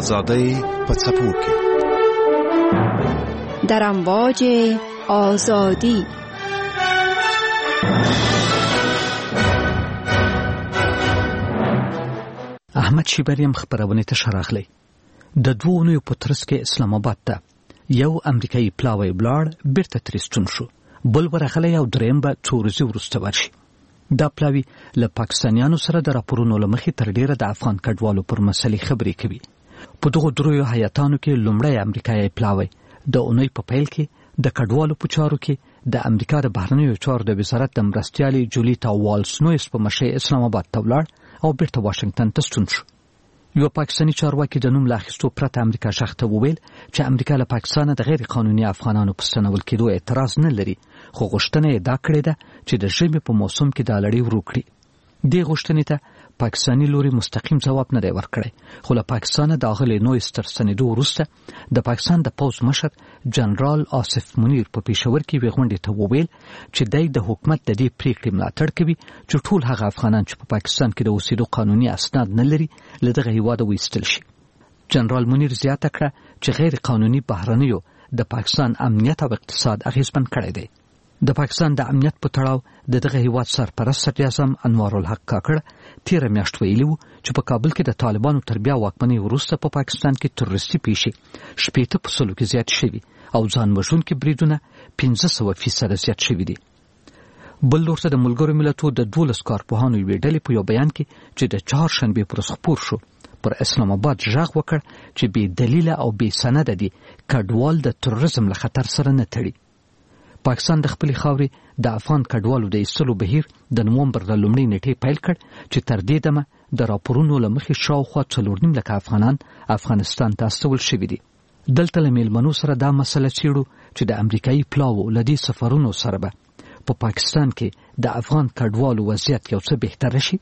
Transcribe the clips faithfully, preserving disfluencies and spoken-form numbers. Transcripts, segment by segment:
آزادی په څپو کې در امواج آزادی. احمد شیبریم خبرونه ته شراغلی. د دوه اونیو په ترڅ کې اسلام آباد ته یو امریکایي پلاوی بلاړ بیرته ترستون شو، بل ورغلی او دریم به څو ورځې وروسته ورشي. دا پلاوی له پاکستانیانو سره د راپورونو له مخې تر ډیره د افغان کډوالو پر مسلې خبرې کوي. په دغو دریو هیاتانو کې لومړی امریکایي پلاوی د اونۍ په پیل کې د کډوالو په چارو کې د امریکا د بهرنیو چارو د وزارت د مرستیالې جولیتا والز نویس په مشرۍ اسلام آباد ته ولاړ او بیرته واشنگټن ته ستون شو. یو پاکستاني چارواکي د نوم له اخیستو پرته امریکا شاخ ته وویل چې امریکا له پاکستانه د غیر قانوني افغانانو په ستنول کېدو اعتراض نه لري، خو غوښتنه یې دا کړې ده چې د ژمي په موسم کې دا لړۍ ورو کړي. دې غوښتنې ته پاکستاني لوري مستقیم ځواب نه دی ورکړی، خو له پاکستانه د اغلې نویس تر ستنېدو وروسته د پاکستان د پوځ مشر جنرال آصف منیر په پېښور کې یوې غونډې ته وویل چې دی د حکومت د دې پریکړې ملاتړ کوي چې ټول هغه افغانان چې په پاکستان کې د اوسېدو قانوني اسناد نه لري له دغه هېواده وایستل شي. جنرال منیر زیاته کړه چې غیر قانوني بهرنیو د پاکستان امنیت او اقتصاد اغېزمن کړی دی. د پاکستان د امنیت په تړاو د دغه هیواد سرپرست صدر اعظم انوار الحق کاکړ تیره میاشت ویلي وو چې په کابل کې د طالبانو تر بیا واکمنۍ وروسته په پاکستان کې تروریستي پیښې شپېته په سلو کې زیات شوي او ځان وژونکي بریدونه پنځه سوه فیصده زیات شوي دي. بل لور ته د ملګرو ملتونو د دولس کارپوهانو یوې ډلې په یو بیان کې چې د چهارشنبې پر ورځ خپور شو پر اسلام آباد غږ وکړ چې بې دلیله او بې سنده دي کډوال د تروریزم له خطر سره نه تړي. پاکستان د خپلې خاورې د افغان کډوالو د ایستلو بهیر د نومبر د لومړۍ نیټې پیل کړ چې تر دې دمه د راپورونو له مخې شاوخوا څلور نیم لکه افغانان افغانستان ته استول شوي دي. دلته له میلمنو سره دا مسله څېړو چې د امریکایي پلاوو له دې سفرونو سره به په پاکستان کې د افغان کډوالو وضعیت یو څه بهتره شي.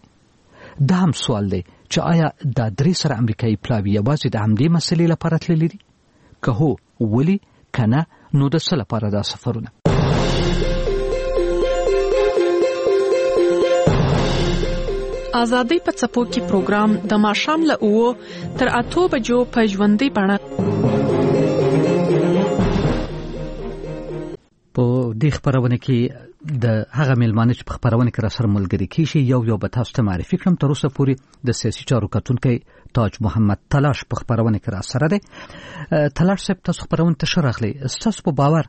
دا هم سوال دی چې آیا دا درې سره امریکایي پلاوي یوازې د همدې مسلې لپاره تللي دي؟ که هو ولې، که نه نو د څه لپاره دا سفرونه؟ آزادۍ په څپو کې پروګرام د ماښام له اوو تر اتو بجو په ژوندۍ بڼه په دې خبرونه کې د هغه میلمانه چې په خبرونه کې را سره ملګري کیږي یو یو به تاسو ته معرفي کړم. تر اوسه پورې د سیاسي چارو کتونکی تاج محمد تلاش په خبرونه کې را سره دی. تلاش صاحب، تاسو خبرونه ته شراغلی، تاسو په باور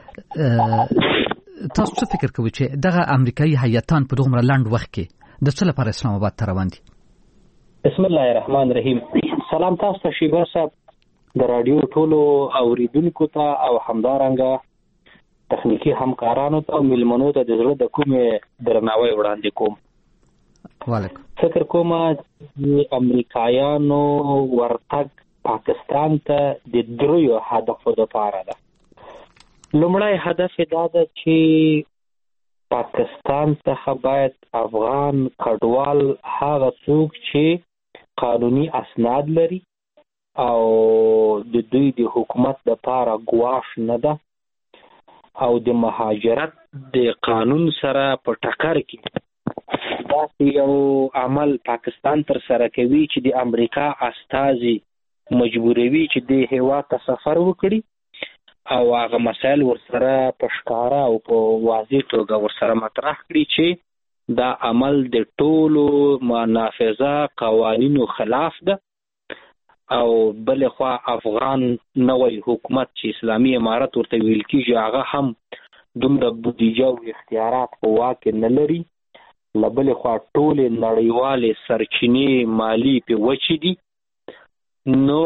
تاسو څه فکر کوئ چې دغه امریکایي هیاتان په دومره لنډ وخت کې د څه لپاره اسلام آباد ته روان دي؟ بسم الله الرحمن الرحیم. سلام تاسو ته شیبر صاحب، د رادیو ټولو اوریدونکو ته او همدارنګه تخنیکی همکارانو ته او میلمنو ته د زړه د کومې درناوی وړاندې کوم. وعلیکم. فکر کوم چې امریکایانو ورتګ پاکستان ته د دریو هدفو لپاره ده. لومړی هدف دا ده چې پاکستان څخه باید افغان کډوال هغه څوک چې قانوني اسناد لري او د دوی د حکومت لپاره ګواښ نه ده او د مهاجرت د قانون سره په ټکر کې داسې یو عمل پاکستان تر سره کوي چې د امریکا استازي مجبوروي چې د هېواد ته سفر وکړي او هغه مسایل ورسره په ښکاره او په واضح توګه ورسره مطرح کړي چې دا عمل د ټولو نافذه قوانینو خلاف ده او بلې خوا افغان نوی حکومت چې اسلامي امارت ورته ویل کېږي هغه هم دومره بودیجه او اختیارات په واک کې نه لري. له بلې خوا ټولې نړیوالې سرچینې مالي پې وچې دي. نو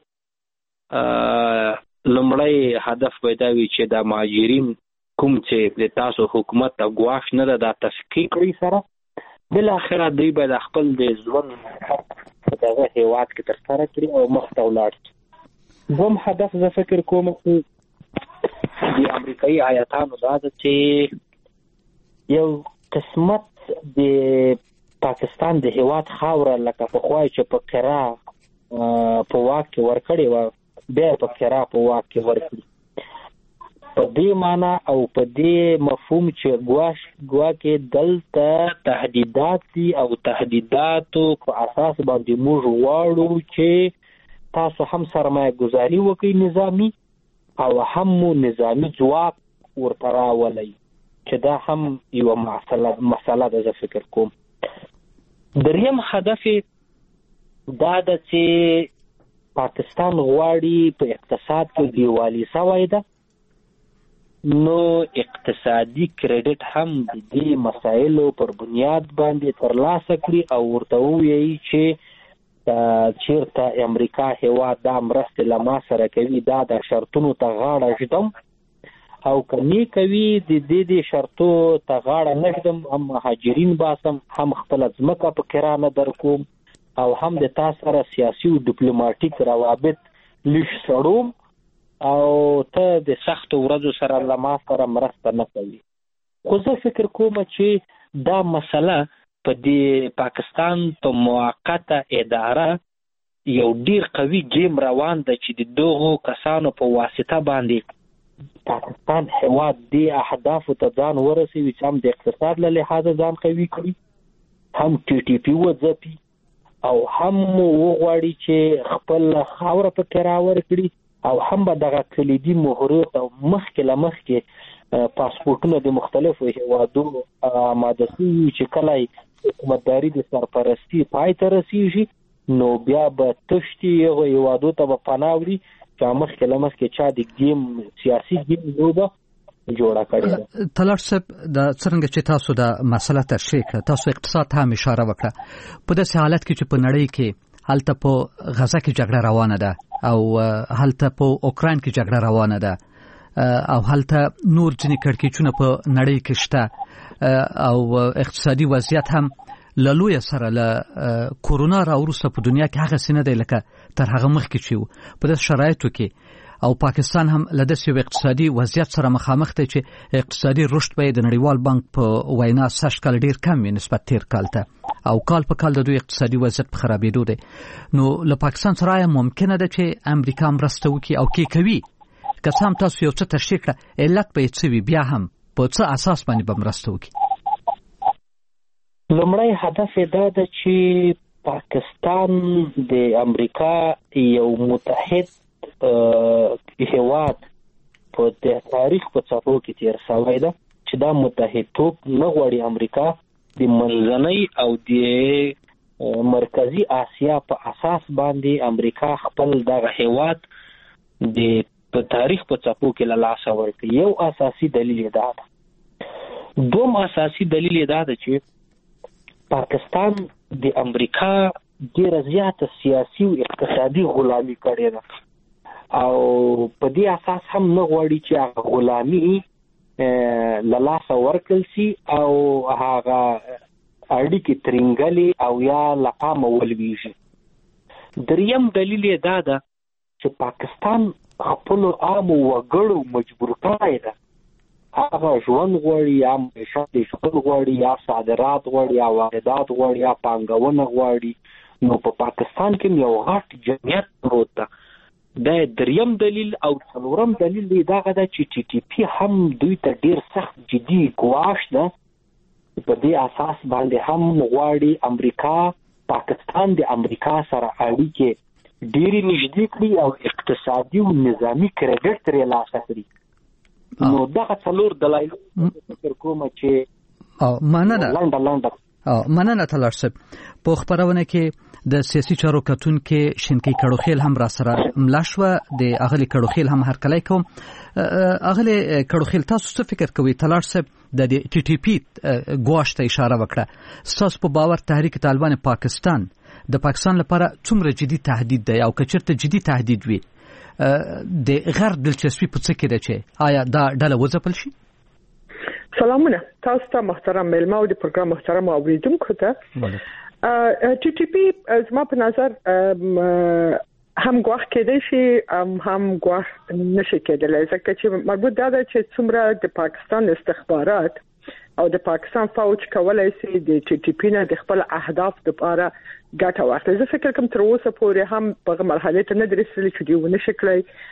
لومړی هدف پیدا وي چې دا مهاجرین کوم چې د تاسو حکومت ته ګواښ نه ده دا تفکیک کړي سره بالاخره دوی به د خپل د ژوند په دغه هېواد کې ترسره کړي او مخته ولاړ شي. دوم هدف زه فکر کوم چې د امریکایي هیاتانو دا ده چې یو قسمت د پاکستان د هېواد خاوره لکه پخوا چې په قرا په واک کې ورکړې وه بیا په قرا په واک کې ورکړي. په دې معنا او په دې مفهوم چې ګواښ ګواکې دلته تهدیدات دي او تهدیداتو په اساس باندې موږ غواړو چې تاسو هم سرمایه گذاري وکړئ نظامی او هم مو نظامی ځواک ورته راولئ چې دا هم یوه مسله مسله ده. زه فکر کوم دریم هدف دا ده چې پاکستان غواړي په اقتصاد کې دیوالي سوی ده، نو اقتصادي کریډټ هم د دې مسایلو پر بنیاد باندې ترلاسه کړي او ورته ووایي چې چیرته امریکا هیواد دا مرستې له ما سره کوي دا د شرطونو ته غاړه ږدم، او که نه کوي د دې د شرطو ته غاړه نه ږدم، هم مهاجرین باسم، هم خپله ځمکه په کرانه درکوم، او هم د تا سره سیاسي او ډیپلوماټیک روابط لږ سړوم، او ته د سختو ورځو سره له ما سره مرسته نه کوي. خو زه فکر کوم چې دا مسله په دې پاکستان په موقته اداره یو ډیر قوي گیم روان ده چې د دغو کسانو په واسطه باندې پاکستان هیواد دې اهدافو ته ځان ورسوي چې هم د اقتصاد له لحاظه ځان قوي کړي، هم ټي ټي پي وځپي، او هم وغواړي چې خپل خاوره پکې راورکړي، او هم به دغه کلیدي مهرو ته مخکې له مخکې پاسپورټونه د مختلفو هیوادونو آماده شوي چې کله حکومتداري د سرپرستي پای ته رسیږي، نو بیا به تښتي هغو هیوادو ته به پناه وړي چې مخکې له مخکې چا د ګیم سیاسي ګیم لوبه جوړه کړې ده. طلعت صاحب د څرنګه چې تاسو د مسله تشریح کړه، تاسو اقتصاد ته هم اشاره وکړه، په داسې حالت کې چې په نړۍ کې هلته په غزه کې جګړه روانه ده، او هلته په اوکراین کې جګړه روانه ده، او هلته نور ځینې کړکېچونه په نړۍ کې شته، او اقتصادي وضعیت هم له لویه سره له کورونا راوروسته په دنیا کې هغه څه نه دی لکه تر هغه مخکې چې و. په داسې شرایطو کې او پاکستان هم له داسې یو اقتصادي وضعیت سره مخامخ دی چې اقتصادي رشد به د نړیوال بانک په وینا سږ کال ډېر کم وي نسبت تیر کال ته، او کال په کال د دوی اقتصادي وضعیت په خرابېدو دی. نو له پاکستان سره آیا ممکنه ده چې امریکا مرسته وکړي او کې کوي؟ که څه هم تاسو یو څه تشریح کړه، علت به یې څه وي، بیا هم په څه اساس باندې به مرسته وکړي؟ لومړی هدف یې دا ده چې پاکستان د امریکا یو متحد هیواد په د تاریخ په څپو کې تیر شوی ده، چې دا متحدتوب نه غواړي امریکا د منځنۍ او د مرکزی آسیا په اساس باندې امریکا خپل دغه هیواد د په تاریخ په څپو کې له لاسه ورکړي. یو اساسي دلیل یې دا ده. دوم اساسي دلیل یې دا ده چې پاکستان د امریکا ډیره زیاته سیاسي او اقتصادي غلامي کړې ده، او په دې اساس هم نه غواړي چې هغه غلامي له لاسه ورکړل شي او هغه اړیکې ترنګلې او یا له پامه ولویږي. دریم دلیل یې دا ده چې پاکستان خپلو عامو وګړو مجبور کړی ده، هغه ژوند غواړي، یا معیشت ژوند غواړي، یا صادرات غواړي، یا واردات غواړي، یا پانګونه غواړي. نو په پاکستان کې یو غټ جمعیت پروت ده. دا دریم دلیل. او څلورم دلیل دی دغه ده چې ټي ټي پي هم دوی ته ډیر سخت جدي ګواښ ده. په دې اساس باندې هم غواړي امریکا پاکستان د امریکا سره اړیکې ډیرې نږدې کړي او اقتصادي او نظامي کریډټ ترې لاسه کړي. نو دغه څلور دلایل فکر کوم چې او مننه لنډه لنډه او مننه طلعت صاحب. په خبرونه کې د سیاسي چارو کتونکو شینکی کړوخیل هم را سره ملا شوه، د اغلی کړوخیل هم هرکلی کوم. اغلی کړوخیل تاسو څه فکر کوئ؟ طلعت صاحب د ټي ټي پي ګواښ ته اشاره وکړه. ستاسو په باور تحریک طالبان پاکستان د پاکستان لپاره څومره جدي تهدید دی، او که چېرته جدي تهدید وي د غرب دلچسپي په څه کې ده چې آیا دا ډله وځپل شي؟ سلامونه تاسو ته محترم مېلمه او د پروګرام محترم اوریدونکو ته. ټي ټي پي زما په نظر هم ګواښ کېدای شي هم ګواښ نشي کېدلی، ځکه چې مربوط دا ده چې څومره د پاکستان استخبارات او د پاکستان فوج کولای شي د ټي ټي پي نه د خپل اهداف لپاره ګټه واخلي. زه فکر کوم تر اوسه پورې هم په مرحله ته نه درېدلي چې دوی ونه شي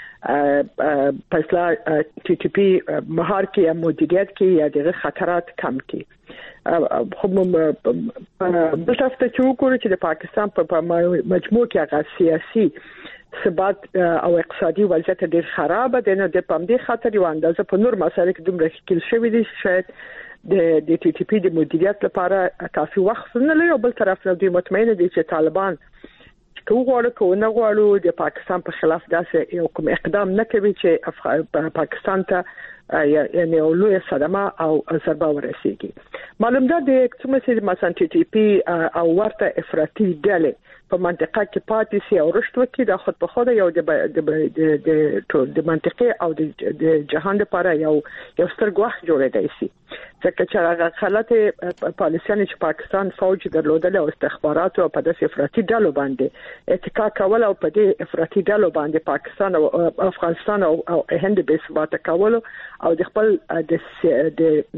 کړی په اصلاح ټي ټي پي مهار کې یا مدیریت کې یا دغه خطرات کم کړي. خو بل طرف ته چې وګورو چې د پاکستان په مجموع کې هغه سیاسي ثبات او اقتصادي وضعیت ډیر خراب دی، نو د پام دې خاطر یو اندازه په نور مسایلو کې دومره ښکیل شوی دی شاید د د ټي ټي پی د مدیریت لپاره کافي وخت نه لري. او بل طرف نه دوی مطمئن دي چې طالبان که وغواړي که نه غواړي د پاکستان په خلاف داسې یو کوم اقدام نه کوي چې پاکستان ته یعنی لوی صدمه او ضربه ورسیږي. معلوم ده د کوم چې مثلا ټي ټي پی او ورته افراطي ډلې په منطقه کې پاتې سي او رشد وکړي د خود په خود یو د د د د منطقه او د جهان لپاره یو یو ستر ګواښ جوړېدای شي. ځکه چې هغه حالت پالیسیان چې پاکستان فوج درلودل او استخبارات او په داسې افراطي ډلو باندې اتکا کول او په دې افراطي ډلو باندې پاکستان او افغانستان او هند به ثبات کول او د خپل د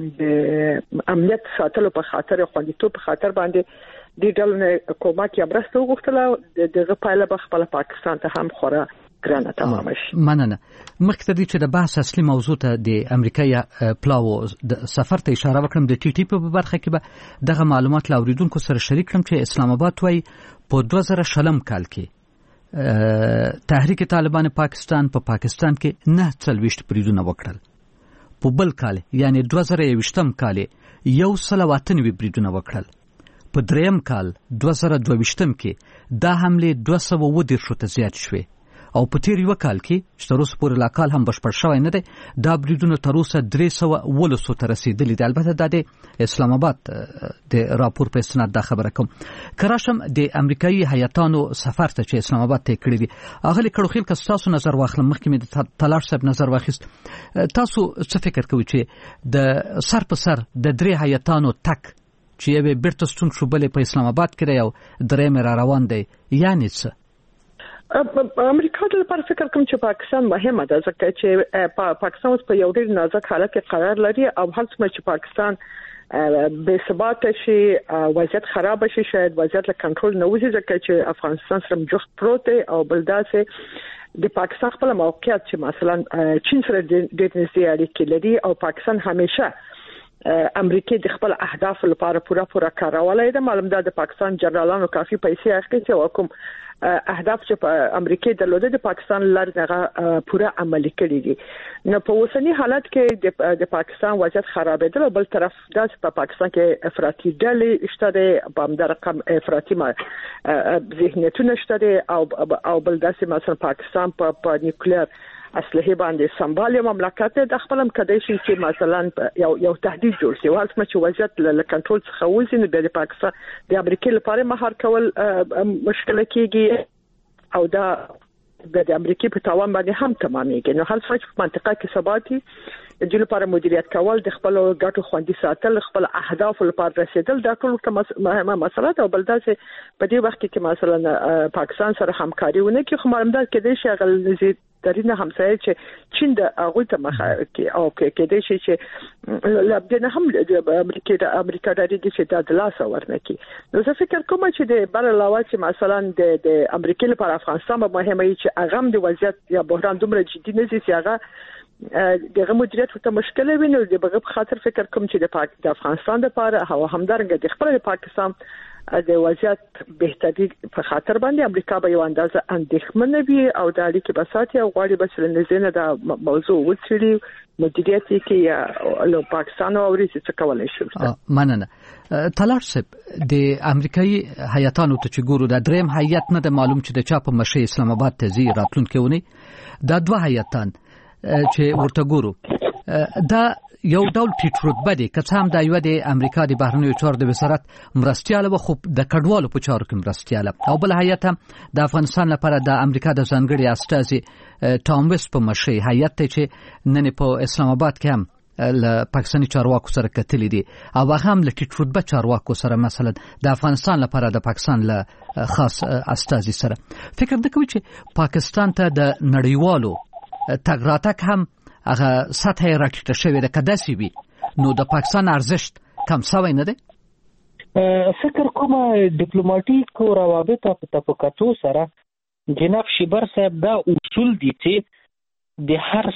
د امنیت ساتلو په خاطر خوندیتوب په خاطر باندې د ډلو نه کومک یا برسته وغوښتله دغه پایله به خپل پاکستان ته هم خورا ګرانه تمام شي. مننه. مخکې ته چې د بحث اصلي موضوع ته د امریکا یا پلاو د سفر ته اشاره وکړم، د ټي ټي پی په برخه کې به دغه معلومات له اوریدونکو سره شریک کړم چې اسلام آباد وايي په دوه زره شلم کال کې تحریک طالبان پاکستان په پا پاکستان کې نه څلوېښت بریدونه وکړل، په بل کال یعنی دوه زره یوویشتم کال یو سل او اته نوي بریدونه وکړل، په دریم کال دوه زره دوه ویشتم کې دا حملې دوه سوه اووه دېرشو ته زیات شوې او په تیر یو کال کې چې تر اوسه پورې لا کال هم بشپړ شوی نه دی دا بریدونه تر اوسه درې سوه اوولسو ته رسېدلي دي. البته دا د اسلام آباد د راپور په استناد دا خبره کوم. که راشم د امریکایي هیاتانو سفر ته چې اسلام آباد ته یې کړي دي، اغلې کړوخیل که ستاسو نظر واخلم، مخکې مې د تلاش صاحب نظر واخیست، تاسو څه فکر کوئ چې د سر په سر د درې هیاتانو تک چې یوې بیرته ستون شو بلې په اسلام آباد کې دی او درېیمې را روان دی، یعنې څه؟ امریکا د لپاره فکر کوم چې پاکستان مهمه ده، ځکه چې پاکستان اوس په یو ډېر نازک حالت کې قرار لري او هر څومره چې پاکستان بې ثباته شي، وضعیت خراب شي، شاید وضعیت له کنټرول نه وځي، ځکه چې افغانستان سره جفت پروت دی او بل داسې د پاکستان خپل موقعیت چې مثلا چین سره ډېر نږدې اړیکې لري او پاکستان همیشه امریکای د خپل اهداف لپاره پوره پوره کارولای ده. معلوم ده د پاکستان جنرالانو کافي پیسې اخیستي او کوم اهداف چې په امریکای درلوده د پاکستان لار دغه پوره عملي کړی دي. نو په اوسنی حالت کې د پاکستان وضعیت خرابېدل او بل طرف داس په پاکستان کې افراطي ډلې شته دي، په همدا رقم افراطي ذهنیتونه شته دي او او بل داسې مثلا پاکستان په نیوکلیر اسلحه باندې سمبال مملکت د خپلم کدی شي چې مثلا یو یو تهدید جوړ شي، ورڅ چې وضعیت له کنټرول څخه وځي نو د پاکستان د امریکای لپاره مهار کول مشکل کېږي او دا د امریکای په تاوان باندې هم تمامېږي. نو هر څه چې په منطقه کې ثباتي د لپاره مدیریت کول، د خپل ګټو خوندي ساتل، خپل اهداف لپاره رسیدل، دا ټول مهمه مسله ده. او بل داسې په دې وخت کې مثلا پاکستان سره همکاري ونه کې خو معلومات کې د شغل نزيد درینه همسایه چې چین د هغه ته مخه کې او کې کې د شي چې لابدنه هم د امریکا د امریکا د دې چې د لاس ورنه کې. نو زه فکر کوم چې د بل علاوه چې مثلا د د امریکا لپاره افغانستان به مهمه چې هغه د وضعیت یا بحران دومره جدي نه شي، هغه دغه مدیریت ته مشکل وي. نو د بغیر خاطر فکر کوم چې د پاک د افغانستان لپاره او همدارنګه د خپل پاکستان د وضعیت بهتري په خاطر باندې امریکا به یو اندازه اندېښمنه وي او د اړیکې بساتي او غواړي بس لنځنه د موضوع وڅېړي مدیریت کې یا له پاکستان او ورسې څه کولای شي. مننه. تلاش صاحب د امریکایي هیاتانو ته چې ګورو د دریم هیات نه د معلوم چې د چا په مشه اسلام آباد ته زی راتلونکي ونی دا دوه هیاتان چې ورته ګورو دا یو ډول ټیټ رتبه دی، که څه هم دا یو د امریکا د بهرنیو چارو د وزارت مرستیاله و خو د کډوالو په چارو کې مرستیاله، او بل هیات هم د افغانستان لپاره د امریکا د ځانګړي استازي ټام ویس په مشرۍ هیات ته چې نن په اسلام آباد کې هم له پاکستاني چارواکو سره کتلي دي او هغه هم له ټیټ رتبه چارواکو سره مثلا د افغانستان لپاره د پاکستان له خاص استازي سره. فکر نه کوي چې پاکستان ته د نړیوالو تګ راتګ هم هغه سطح راټیټه شوې ده، که داسې وي نو د پاکستان ارزښت کم شوی نه دی؟ فکر کوم ډیپلوماټیک روابط په تفکاتو سره جناب شیبر صاحب دا اصول دي چې د هر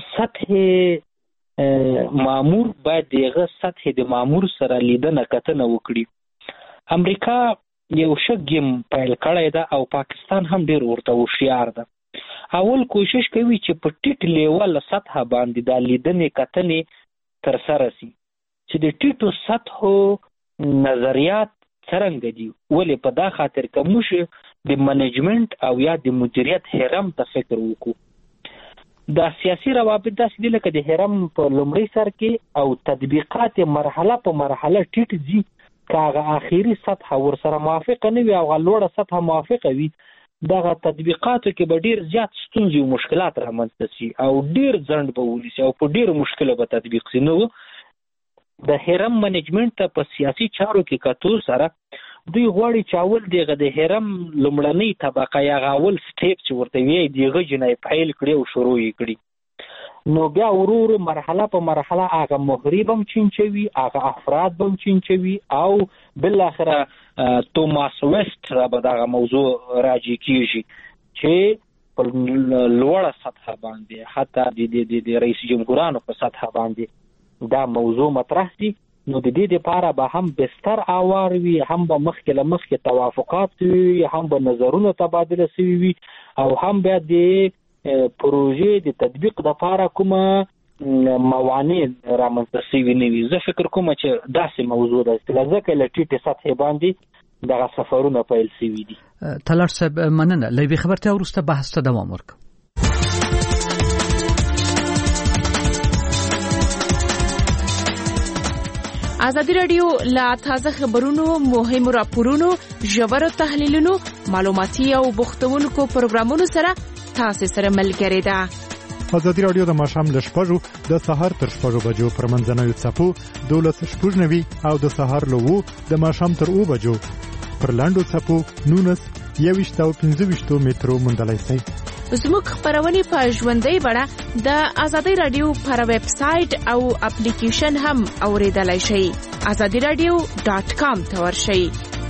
سطح مامور باید دغه سطح د مامور سره لیدنه کتنه وکړي. امریکا یو ښه ګیم پیل کړی ده او پاکستان هم ډېر ورته هوښیار ده. اول کوشش کوي چې په ټیټ لیول سطح باندې د لیدنې کتنې تر سره شي چې د ټیټو سطحو نظریات څرنګه دي. ولې په دا خاطر که موږ د منیجمنت او یا د مدیریت هرم ته فکر وکړو، دا سیاسي روابط داسې دي لکه د هرم په لومړي سر کې او تطبیقات مرحله په مرحله ټیټ ځي، که هغه آخري سطح ورسره موافقه نه وي او هغه لوړه سطح موافقه وي، دغه تطبیقاتو کې به ډیر زیات ستونزې او مشکلات رامنځته شي او ډیر ځنډ به ونیسي او په ډیرو مشکله به تطبیق شي. نو د هرم منیجمنت ته په سیاسي چارو کې کتو سره دوی غواړي چې اول دغه د هرم لومړنۍ طبقه یا اول سټیپ چې ورته وایي دغه جنای فایل کړي او شروع یې کړي، نو بیا ورور مرحله په مرحله هغه مغرب هم چینچوي، هغه افراد هم چینچوي او بل اخره توماس ویسټ را به دغه موضوع راجع کیږي چې په لوړه سطح باندې حتی د رئیس جمهورانو په سطح باندې دا موضوع مطرح دي. نو د دې لپاره به هم بستر اوار وي، هم به مخکې له مخکې توافقات وي، هم به نظرونه تبادله شوي وي او هم بیا د پروژې د تطبیق لپاره کومه موانع رامنځته شوي نه وي. زه فکر کوم چې داسې موضوع ده ځکه له ټیټې سطحې باندې دغه سفرونه پیل شوي دي. تلار صاحب مننه. له یوې خبرتیا وروسته بحث ته دوام ورکړو. ازادي رادیو لا تازه خبرونو، مهمو راپورونو، ژورو تحلیلونو، معلوماتي او بوختونکو پروګرامونو سره تاسو سره ملګری ده. ازادي رادیو د ماښام له شپږو د سهار تر شپږو بجو پر منځنوي څپو دولس شپږ نوي او د سهار له وو د ماښام تر اوه بجو پر لاندو څپو نونس یويشت او پنځه ویشت مترو موندلای شئ. زموږ خبرونه په ژوندۍ بڼه د ازادي رادیو پر ویب سټ او اپلیکیشن هم اوریدلای شئ. ازادي رادیو ډاٹ کام ته ورشئ.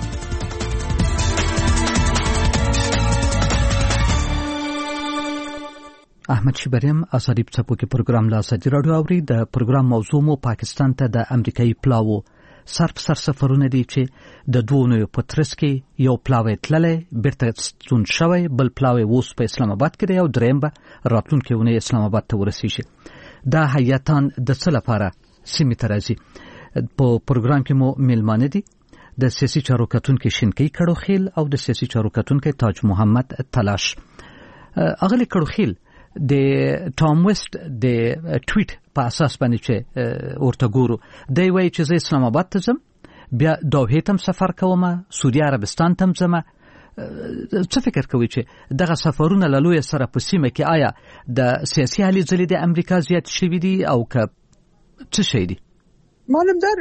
احمد شبریم ازادي په کې پروګرام لا ازادي رادیو اوري. د پروګرام موضوع مو پاکستان ته د امریکایي پلاو سر په سر سفرونه دي چې د دوه نوو په ترڅ کې یو پلاوی تللی بیرته ستون شوی، بل پلاوی اوس په اسلام آباد کې دی او دریم به راتلونکي اونۍ اسلام آباد ته ورسیږي. دا هیاتان د څه لپاره سیمې ته راځي؟ په پروګرام کې مو میلمانه دي د سیاسي چارو کتونکي شینکي کړوخیل او د سیاسي چارو کتونکي تاج محمد تلاش. اغلی کړوخیل د ټام ویسټ د ټویټ په اساس باندې چې ورته ګورو، دی وایي چې زه اسلام آباد ته ځم، بیا دوحې ته سفر کوم، سعودي عربستان ته ځم. څه فکر کوي چې دغه سفرونه له لوی سره په سیمه کې آیا د سیاسي هلې ځلې د امریکا زیات شوي دي او که څه شي دي؟ معلومدار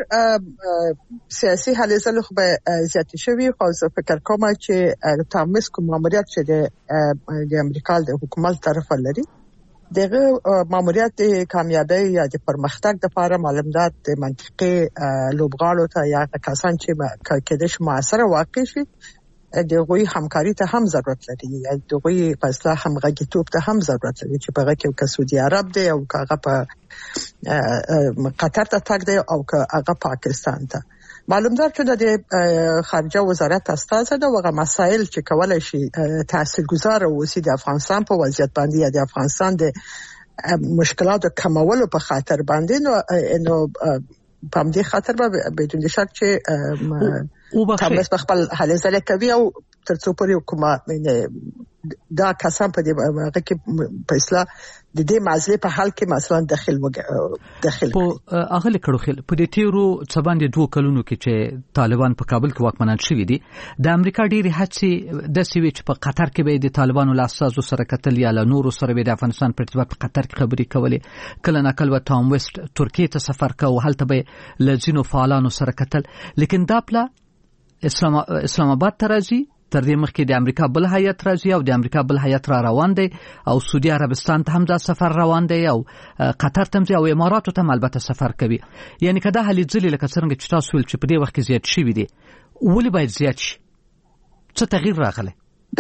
سیاسي هلې ځلې خو به زیات شوي، خو زه فکر کوم چې ټام ویسټ کوم ماموریت چې د امریکا د حکومت طرفه لري، دغه ماموریت د کامیابی یا د پرمختګ لپاره معلومدار د منطقي لوبغاړو ته یا کسان چې کېدای شي موثره واقع شي دغه همکاري ته هم ضرورت لري، یا دغه په اصطلاح همغږیتوب ته هم ضرورت لري چې په هغه کې سعودي عرب دی او هغه په قطر ته تګ دی او هغه پاکستان ته. معلومدار چې د خارجه وزارت استازه د وغه مسائل چې کولای شي تاثیرګذار اوسي د افغانستان په وضعیت باندې یا د افغانستان د مشکلاتو کمولو په خاطر باندې نو په دې خاطر به بدون شک چې او به خپل حل زله کوي او ترڅو پورې کومه دا کسان په دې هغه کې په اصطلاح د دې مسلې په حل کې مثلا داخل داخل په اغلی کړوخل په دې تیرو څه باندې دوه کلونو کې چې طالبان په کابل کې واکمنان شوي دي، د امریکا ډېری هڅې د سوي چې په قطر کې به د طالبانو له اساسو سره کتل یا له نورو سره به د افغانستان په ارتباط په قطر کې خبرې کولې، کله نه کله ټام ویسټ ترکیه ته سفر کوي، هلته به لزینو فعالانو سره کتل. لیکن دا پلا اسلام اسلام آباد ته راځي، تر دې مخکې د امریکا بل هیات راځي او د امریکا بل هیات را روان دی او سعودي عربستان ته هم دا سفر روان دی او قطر ته او اماراتو ته البته سفر کوي. یعنی کدا هلې ځلې لکه څنګه چې تاسو ول چې په دې وخت کې زیات شي دي، ولې باید زیات شي؟ څه تغییر راغلی؟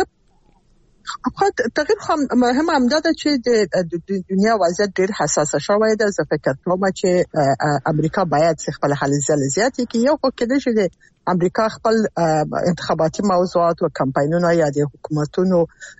خو تغییر خو مهم هم دا چې د دنیا وضعیت ډېر حساسه شوی ده. زه فکر کوم چې امریکا باید خپل هلې ځلې زیات کړي. یو خو کېدای شي د امریکا خپل انتخاباتي موضوعات او کمپاینونه یا د حکومتونو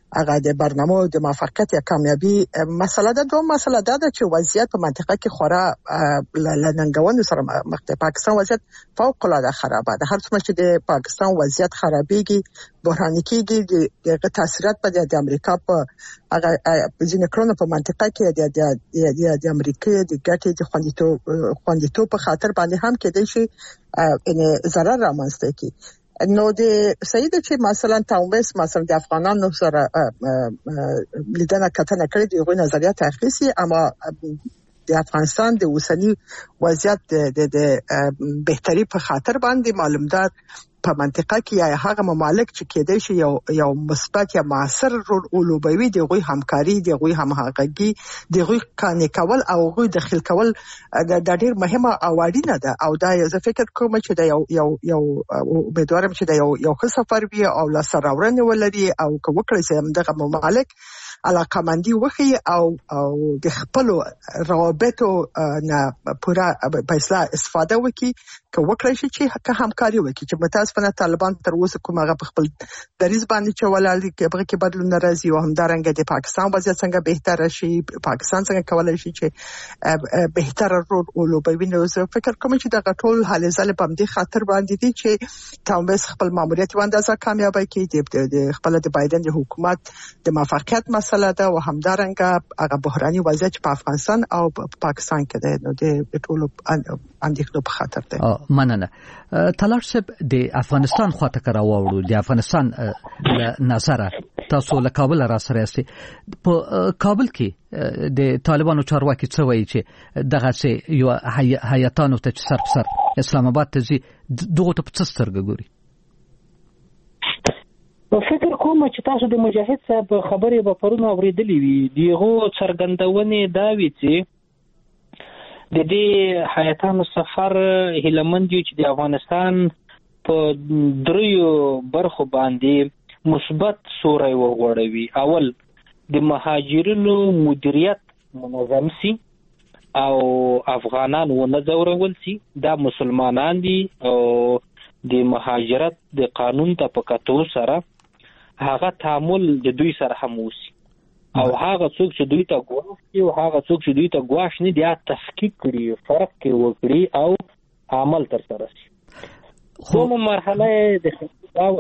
هغه د برنامه د موفقیت یا کامیابی مسله ده. دوه مسله ده چې وضعیت په منطقه کې خورا لننګونو سره مخ ده. پاکستان وضعیت فوق العاده خرابه ده. هر څومره چې د پاکستان وضعیت خرابېږي، بحراني کېږي، د تاثیرات په د امریکا په هغه ځینې کړنو په منطقه کې د د د امریکا د ګټې د خوندیتوب خوندیتوب په خاطر باندې هم کېدای شي ان ضرر رامنځته کړي. نو د سید چې مثلا تاومس مثلا د افغانانو سره لیدنه کتنه کړې دی، غوښنه نظریات اخیسي، اما د افغانستان د اوسنی وضعیت د د بهتري په خاطر باندې معلومدار په منطقه کې یا هغه ممالک چې کېدای شي یو یو مثبت یا موثر رول ولوبوي، د غوي همکاري، د غوي همغږي، د غوي کانې کول او غوي دخل کول د ډېر مهمه او اړینه ده. او دا زه فکر کوم چې دا یو یو یو امیدوارم چې دا یو یو ښه سفر وي او لا سره ورنه ولري او که وکړي چې دغه ممالک علاقمندي وخی او او د خپل روابطو نه پورا په اصلاح استفاده وکړي، که وکړي شي چې که همکاري وکړي چې متاسفانه طالبان تر اوسه کوم هغه په خپل دریځ باندې چې ولالي کې به کې بدلون راځي او همدارنګه د پاکستان وضعیت څنګه بهتر شي، پاکستان څنګه کولای شي چې بهتر رول ولوبوي. نو زه فکر کوم چې دا ټول حل زله په دې خاطر باندې دي چې تاومس خپل ماموریت واندازه کامیابی کړي، د خپل د بایدن د حکومت د موفقیت مسله ده او همدارنګه هغه بحراني وضعیت په افغانستان او پاکستان کې ده. نو د ټولو اندېښنو په خاطر ده. مننه. طلال صاحب، د افغانستان خواته کرا وړو د افغانستان نظر تاسو له کابل را سره یاست. په کابل کې د طالبانو چارواکي څه وایي چې دغه څه یو هیاتانو ته سر په سر اسلام آباد ته ځي، دغه ته په سترګه ګوري؟ فکر کوم چې تاسو د مجاهد صاحب خبرې به پرونه اوریدلې وي. دیغه څرګندونې دا وی چې د دې حیاتانو سفر هیلمند یو چې د افغانستان په دریو برخو باندې مثبت سوري وغوړوي. اول د مهاجرینو مدیریت منظم سي او افغانان و نه ځورول سي. دا مسلمانان دي او د مهاجرت د قانون ته په کتو سره هغه تعامل د دوی سره هم وسی او هغه څوک چې دوی ته ګواښي او هغه څوک چې دوی ته ګواښ نه دی تفکیک کړي، فرق کې وکړي او عمل تر سره شي. کومه مرحله د خپل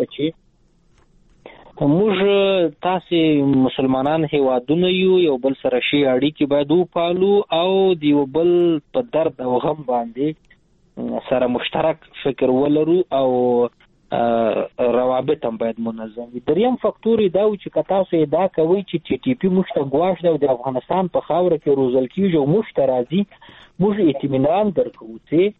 چې موږ تاسو مسلمانان هیوادونه یو یو بل سره شي اړیکې باید وپالو او د یو بل په درد او غم باندې سره مشترک فکر ولرو او روابط هم باید منظم وي. دریم فاکتور دا و چې تاسو دا کوي چې ټي ټي پی مشته ګواښ دی او د افغانستان په خاوره کې روزل کیږي او مشته راځي، موږ اطمینان درکو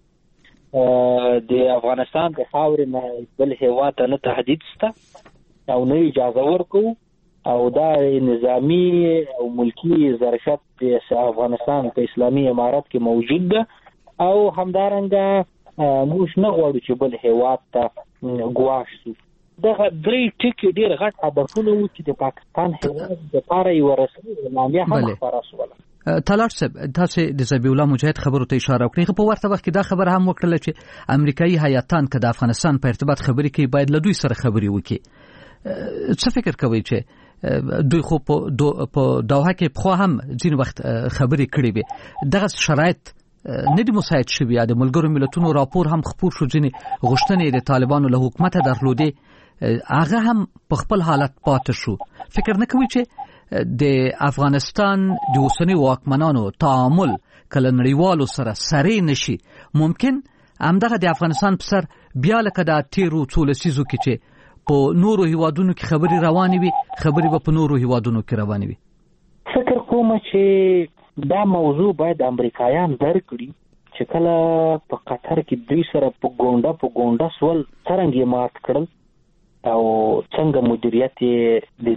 چې د افغانستان د خاورې نه بل هیواد ته نه تهدید شته او نه اجازه ورکو او دا نظامی او ملکی ظرفیت د افغانستان په اسلامي امارات کې موجود ده او همدارنګه موږ نه غواړو چې بل هیواد ته ګواښ شي. دغه درې ټکي ډېر غټ هدفونه وو چې د پاکستان هیواد لپاره یو رسمي اعلامیه هم خپاره شوله. طلال صاحب، تاسو د ذبیح الله مجاهد خبرو ته اشاره وکړه. په ورته وخت کې دا خبر هم وکړه چې امریکایي هیاتان که د افغانستان په ارتباط خبرې کوي باید له دوی سره خبرې وکړي. څه فکر کوي چې دوی خو په دوحه کې خو هم ځین وخت خبرې کړې وي، دغه شرایط نه دی مساعد شوی؟ د ملګرو ملتونو راپور هم خپور شو، ځینې غوښتنې د طالبانو له حکومت درلودې، هغه هم په خپل حالت پاتې شو. فکر نه کوي چې د افغانستان د اوسنی واکمنانو تعامل کله نړیوالو سره سری نشي؟ ممکن همدغه د افغانستان په سر بیا لکه د تیرو څو لسیزو کې چې په نورو هیوادونو کې خبرې روانې وي، خبرې به په نورو هیوادونو کې روانې وي. فکر کوم چې دا موضوع باید امریکایان درکړي چې کله په قطر کې دوی سره په ګونډه په ګونډه سول څنګه مات کړل او څنګه مدیریت د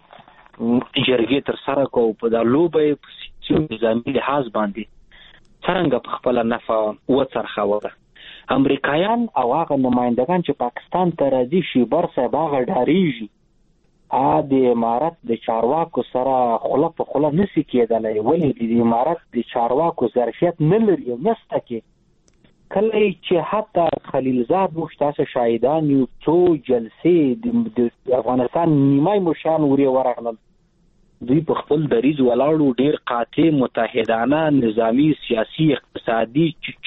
دې جرګې تر سره کو په د لوبې په سیاسي نظامي لحاظ باندې څنګه په خپل نفع وڅرخاوه. امریکایان او هغه نمائندگان چې پاکستان ته راځي شي بر صاحب هغه ډاریږي ا د امارات د چارواکو سره خله په خله نسی کېدلای، ولی د امارات د چارواکو ظرفیت نه لري او نسته کې کله چې حتی خلیلزاد موږ تاسو شاهدان یو څو جلسې د افغانستان نیمای مشان وري ورغلل دوی په خپل دریز ولاړو ډیر قاطع متحدانه نظامی سیاسي اقتصادي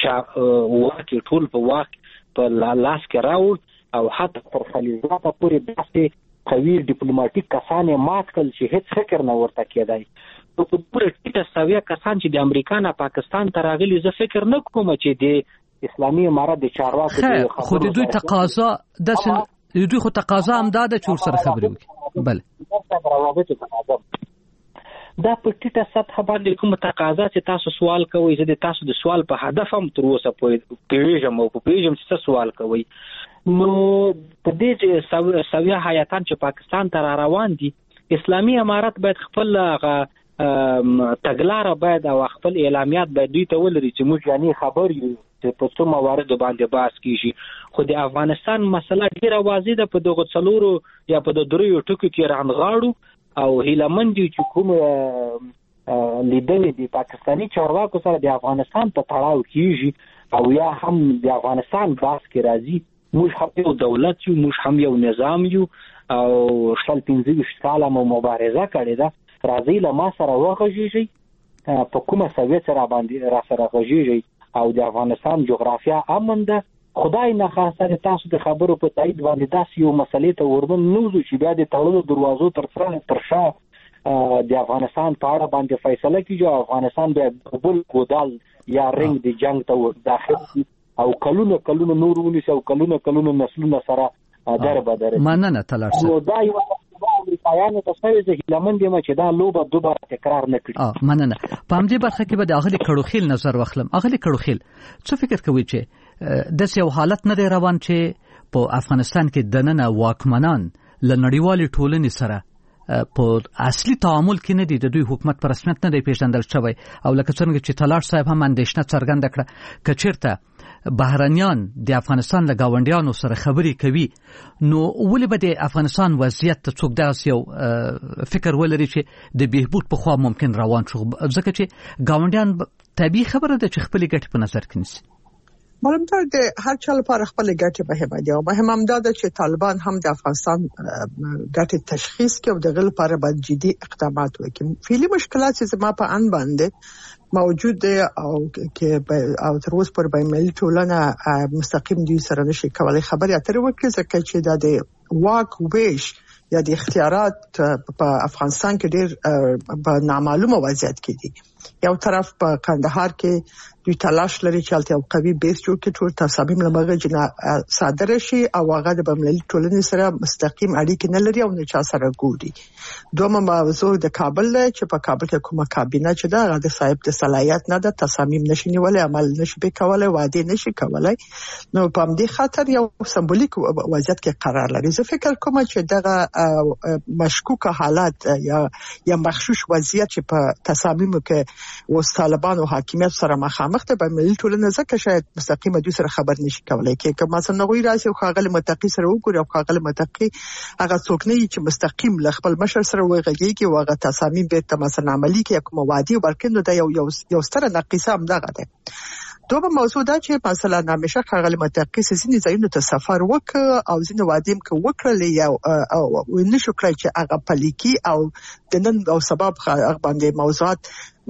واک ټول په واک په لاس کې راوړ او حتی پر خلیلزاد پورې داسې قوي ډیپلوماټیک کسان مات کړل چې هیڅ فکر نه ورته کېدای په پوره ټیټه سویه کسان چې د امریکا نه پاکستان ته راغلي زه فکر نه کوم چې د اسلامي امارت د چارواکو خو د دوی تقاضا د دوی خو تقاضا هم دا د چور سره خبرې وکړي بل روابط تقاضا دا په ټیټه سطح باندې کوم تقاضا چې تاسو سوال کوئ زه د تاسو د سوال په هدف هم تر اوسه پیژم او په پیژم چې سوال کوئ نو په دې چې سویه حیاتان چې پاکستان ته را روان دي اسلامي امارت باید خپل تګلاره باید او خپل اعلامیات باید دوی ته ولري چې موږ یعنی خبر یو چې په څو موارد باندې بحث کیږي خو د افغانستان مسله ډیره واضح ده په دغه څلورو یا په د دریو ټکو کې رانغاړو او هیلمند چې کوم لیدل دي پاکستانی چارواکو سره د افغانستان په تړاو کیږي او یا هم د افغانستان بحث کې راځي موږ هم یو دولت یو موږ هم یو نظام یو او شل پنځه ویشت کاله مو مبارزه کړې ده راځي له ما سره وغږیږي په کومه سویه سره باندې را سره غږیږي او د افغانستان جغرافیا امن ده خدای نه خاصه تاسو د خبرو په تایید باندې داسې یو مسلې ته وربم نوزو چې بیا د تړلو دروازو تر څنګ تر شا د افغانستان په اړه باندې فیصله کیږي او افغانستان بیا بل کودال یا رنګ د جنگ ته داخل او کلونه کلونه نور ونیسي او کلونه کلونه نسلونه سره در بدر مننه تلار سره دا یو امریکایانو ته څه چې لمن دي چې دا لوبه دوباره تکرار نه کړي اه مننه په همدې برخه کې به د اغلی کړوخیل نظر واخلم اغلی کړوخیل څه فکر کوي چې د یو حالت نه روان چې په افغانستان کې دننه واکمنان ل نړیوال ټولنې سره په اصلي تعامل کې نه دي د دوی حکومت پر رسمیت نه دی پیژندل شوی او لکه څنګه چې تلار صاحب هم اندېښنه څرګنده کړه کچیرته بهرنیان د افغانستان له گاونډیانو سره خبرې کوي نو ولې به د افغانستان وضعیت ته څوک داسې یو فکر ولري چې د بهبود په خوا ممکن روان شو ځکه چې گاونډیان طبیعي خبره ده چې خپل ګټې په نظر کې نیسي معلوم ده د هر چا لپاره خپل ګټې مهمه دي او مهم هم ده چې طالبان هم د افغانستان ګټې تشخیص کوي او د غل لپاره باید جدي اقدامات وکړي فعلی مشکلات چې زما په ان باندې موجود دي او کې او تر اوسه پر بین‌المللي ټولنه مستقیم دي سره نشي کولای خبرې اترې وکړي ځکه چې د واک ویش یا د اختیارات په افغانستان کې ډېر په نامعلومه وضعیت کې دي یو طرف په کندهار کې دوی تلاش لري چې البته یو قوي بیس جوړ کړي ټول تصامیم لمغه جنا صادره شي او هغه د بین‌المللي ټولنې سره مستقیم اړیکې نه لري او نه چا سره ګوري دومره موضوع د کابل چې په کابل کې کومه کابینه چې دا غاده صاحب د صلاحیت نه د تصامیم نشي نیولای عمل نشي به کولای وعده نشي کولای نو په دې خاطر یو سمبولیک وضعیت کې قرار لري زه فکر کوم چې دغه مشکوک حالات یا یا مخشوش وضعیت چې په تصامیمو کې و طالبان او حاکمیت سره مخامخ مخته به ملي ټولنه ځکه شاید مستقیمه دوی سره خبر نشي کولای کې که مثلا نغوی راشي او خاغل متقی سره وګوري او خاغل متقی هغه څوک نه چې مستقیم ل خپل مشر سره وغږیږي او هغه تصامیم به تم مثلا عملی کې کوم وادي ورکند د یو یو ستر نقیصه هم دغه ده دوبه موضوع دا چې مثلا همیشه خاغل متقی سيزني ځایونو ته سفر وک او ځینې وادیم کې وکړل یا او نشو کړی چې هغه پلیکی او د نن او سبب هغه باندې موضوعات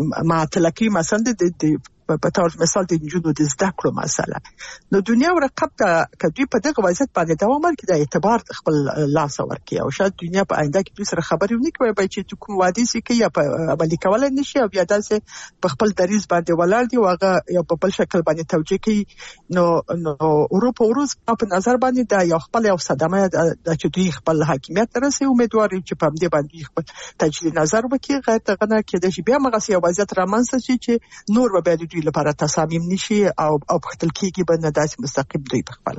معطلکی مثلا د په تاسو مثال د جنونو د زده کړو مسله نو دنیا ورقب ته کدی په دغه وضعیت باندې دوام ورکړي د اعتبار خپل لاس ورکړي او شاید دنیا په آینده کې دوی سره خبرې ونه کوي به چې کوم وادي سي کې یا په عملي کول نشي او بیا داسې په خپل دریز باندې ولر دي واغه یا په بل شکل باندې توجیه کوي نو نو اروپا وروز په نظر باندې دا یو خپل یو صدمه د چې دوی خپل حاکمیت رسي امیدوار چې په دې باندې خپل تجدید نظر وکړي غیر دغه کې د بیا مغه یو وضعیت رامنځته شي چې نور به دوی لپاره تصامیم نشي او او خپل کېږي باندې داسې مستقیم دوی په خپل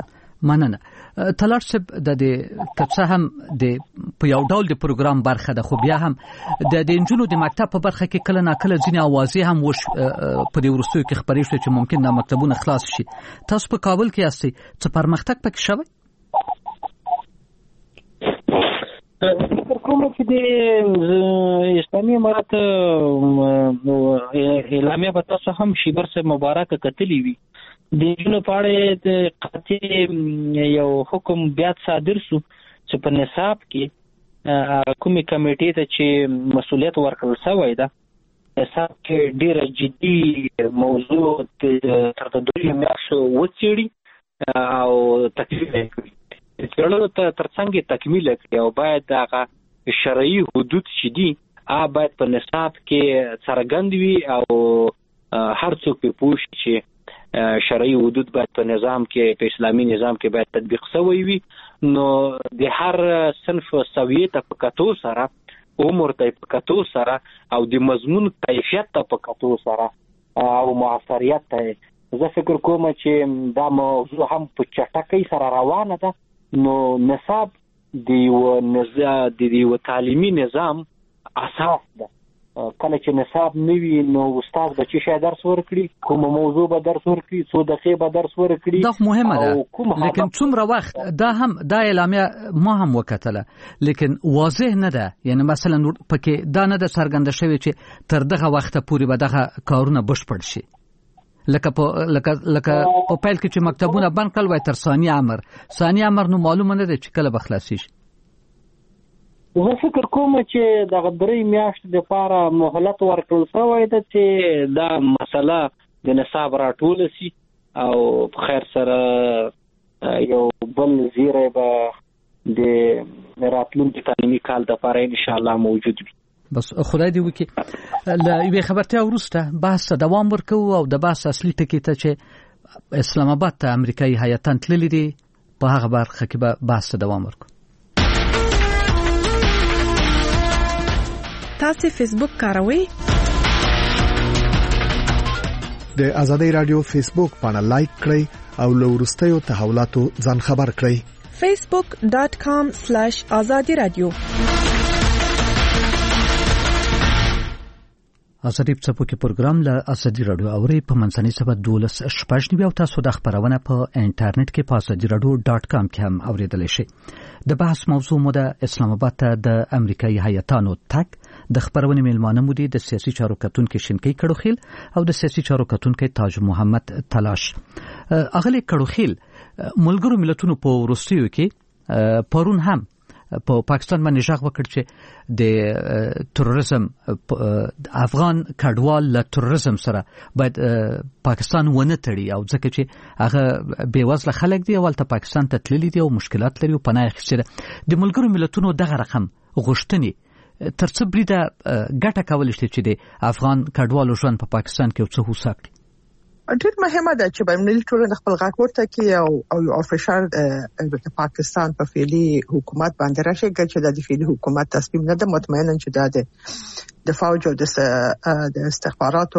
مننه تلار صاحب د دې کڅه هم د په یو ډول د پروګرام برخه ده خو بیا هم د د انجونو د مکتب په برخه کې کله ناکله ځینې اوازې هم وش په دې ورستیو کې خبرې شوې چې ممکن د مکتبونو خلاص شي تاسو په کابل کې یاستئ څه پرمختګ پکې شوی فکر کوم چې د اسلامي امارت اعلامیه به تاسو هم شیبر صاحب مبارک کتلی وي د جنو پاړې د قطعي یو حکم بیا صادر شو چې په نصاب کې کومي کمیټې ته چې مسولیت ورکړل شوی ده نصاب کې ډیره جدي موضوع تر دوی میاشتو وڅېړي او تکلیف کړي څېړنو ته ترڅنګ تکمیل کړي او باید هغه شرعي حدود چې دي هغه باید په نصاب کې څرګند وي او هر څوک په پوه شي چې شرعي حدود باید په نظام کې په اسلامي نظام کې باید تطبیق شوی وي. نو د هر صنف سویه ته په کتو سره عمر ته په کتو سره او د مضمون کیفیت ته په کتو سره او موثریت ته زه فکر کوم چې دا موضوع هم په چټکۍ سره روانه ده. نو نصاب د یو نظام د یو تعلیمي نظام اساس ده. کله چې نصاب نوي نو استاد به چې شای درس ورکړي کوم موضوع به درس ورکړي څو دقیقې به درس ورکړي دا مهمه ده لیکن څومره وخت دا هم دا اعلامیه ما هم وکتله لیکن واضح نه ده. یعنی مثلا پکې دا نه ده څرګنده شوی چې تر دغه وخت پورې به دغه کارونه بشپړ شي لکه په لکه لکه په پیل کې چې مکتبونه بند کړل وای تر ثاني امر ثاني امر نو معلومه نه ده چې کله به خلاص شي. زه فکر کوم چې دغه درې میاشتې لپاره مهلت ورکړل شوی ده چې دا مسله د نصاب راټوله شي او په خیر سره یو بل زیری به د راتلونکي تعلیمي کال لپاره ان شاء الله موجود وي. بس خدای دې وکړي. له یوې خبرتیا وروسته بحث دوام ورکوو او د بحث اصلي ټکي ته چې اسلام آباد ته امریکایي هیاتان تللي دي په هغه برخه کې به بحث دوام ورکوو. تاسو فیسبوک کاروئ؟ د ازادي رادیو فیسبوک باندې لایک کړئ او له وروستیو تحولاتو ځان خبر کړئ. facebook dot com slash azadi radio. ازادي په کې پروګرام له ازادي رادیو اوري په منځنۍ سبا دولس شپږ نیو تاسو د خبرونه په انټرنیټ کې په ازادي رادیو ډاټ کام کې هم اوریدلی شئ. د بحث موضوع مو د اسلام آباد ته د امریکایي هیاتانو تک د خبرونه میلمانه مو دي د سیاسي چارو کتونکو شینکی کړوخیل او د سیاسي چارو کتونکو تاج محمد تلاش. اغلی کړوخیل ملګرو ملتونو په روسیو کې پرون هم په پاکستان باندې ژغ وکړ چې د تروریزم افغان کډوال له تروریزم سره باید پاکستان ونه تړي او ځکه چې هغه بیوزله خلک دي ولته پاکستان ته تللي دي او مشکلات لري او پناه اخیستي د ملګرو ملتونو دغه رقم غوښتنې تر څه بریده ګټه کولی شي چې د افغان کډوالو ژوند په پاکستان کې څه هوسا کړي. ډېر مهمه ده چې بین‌المللي ټولنه خپل غږ ورته کړي او او فشار د پاکستان په فعلي حکومت باندې راشي چې د فعلي حکومت تصمیم نه ده مطمئنا چې دا د د فوج او د استخباراتو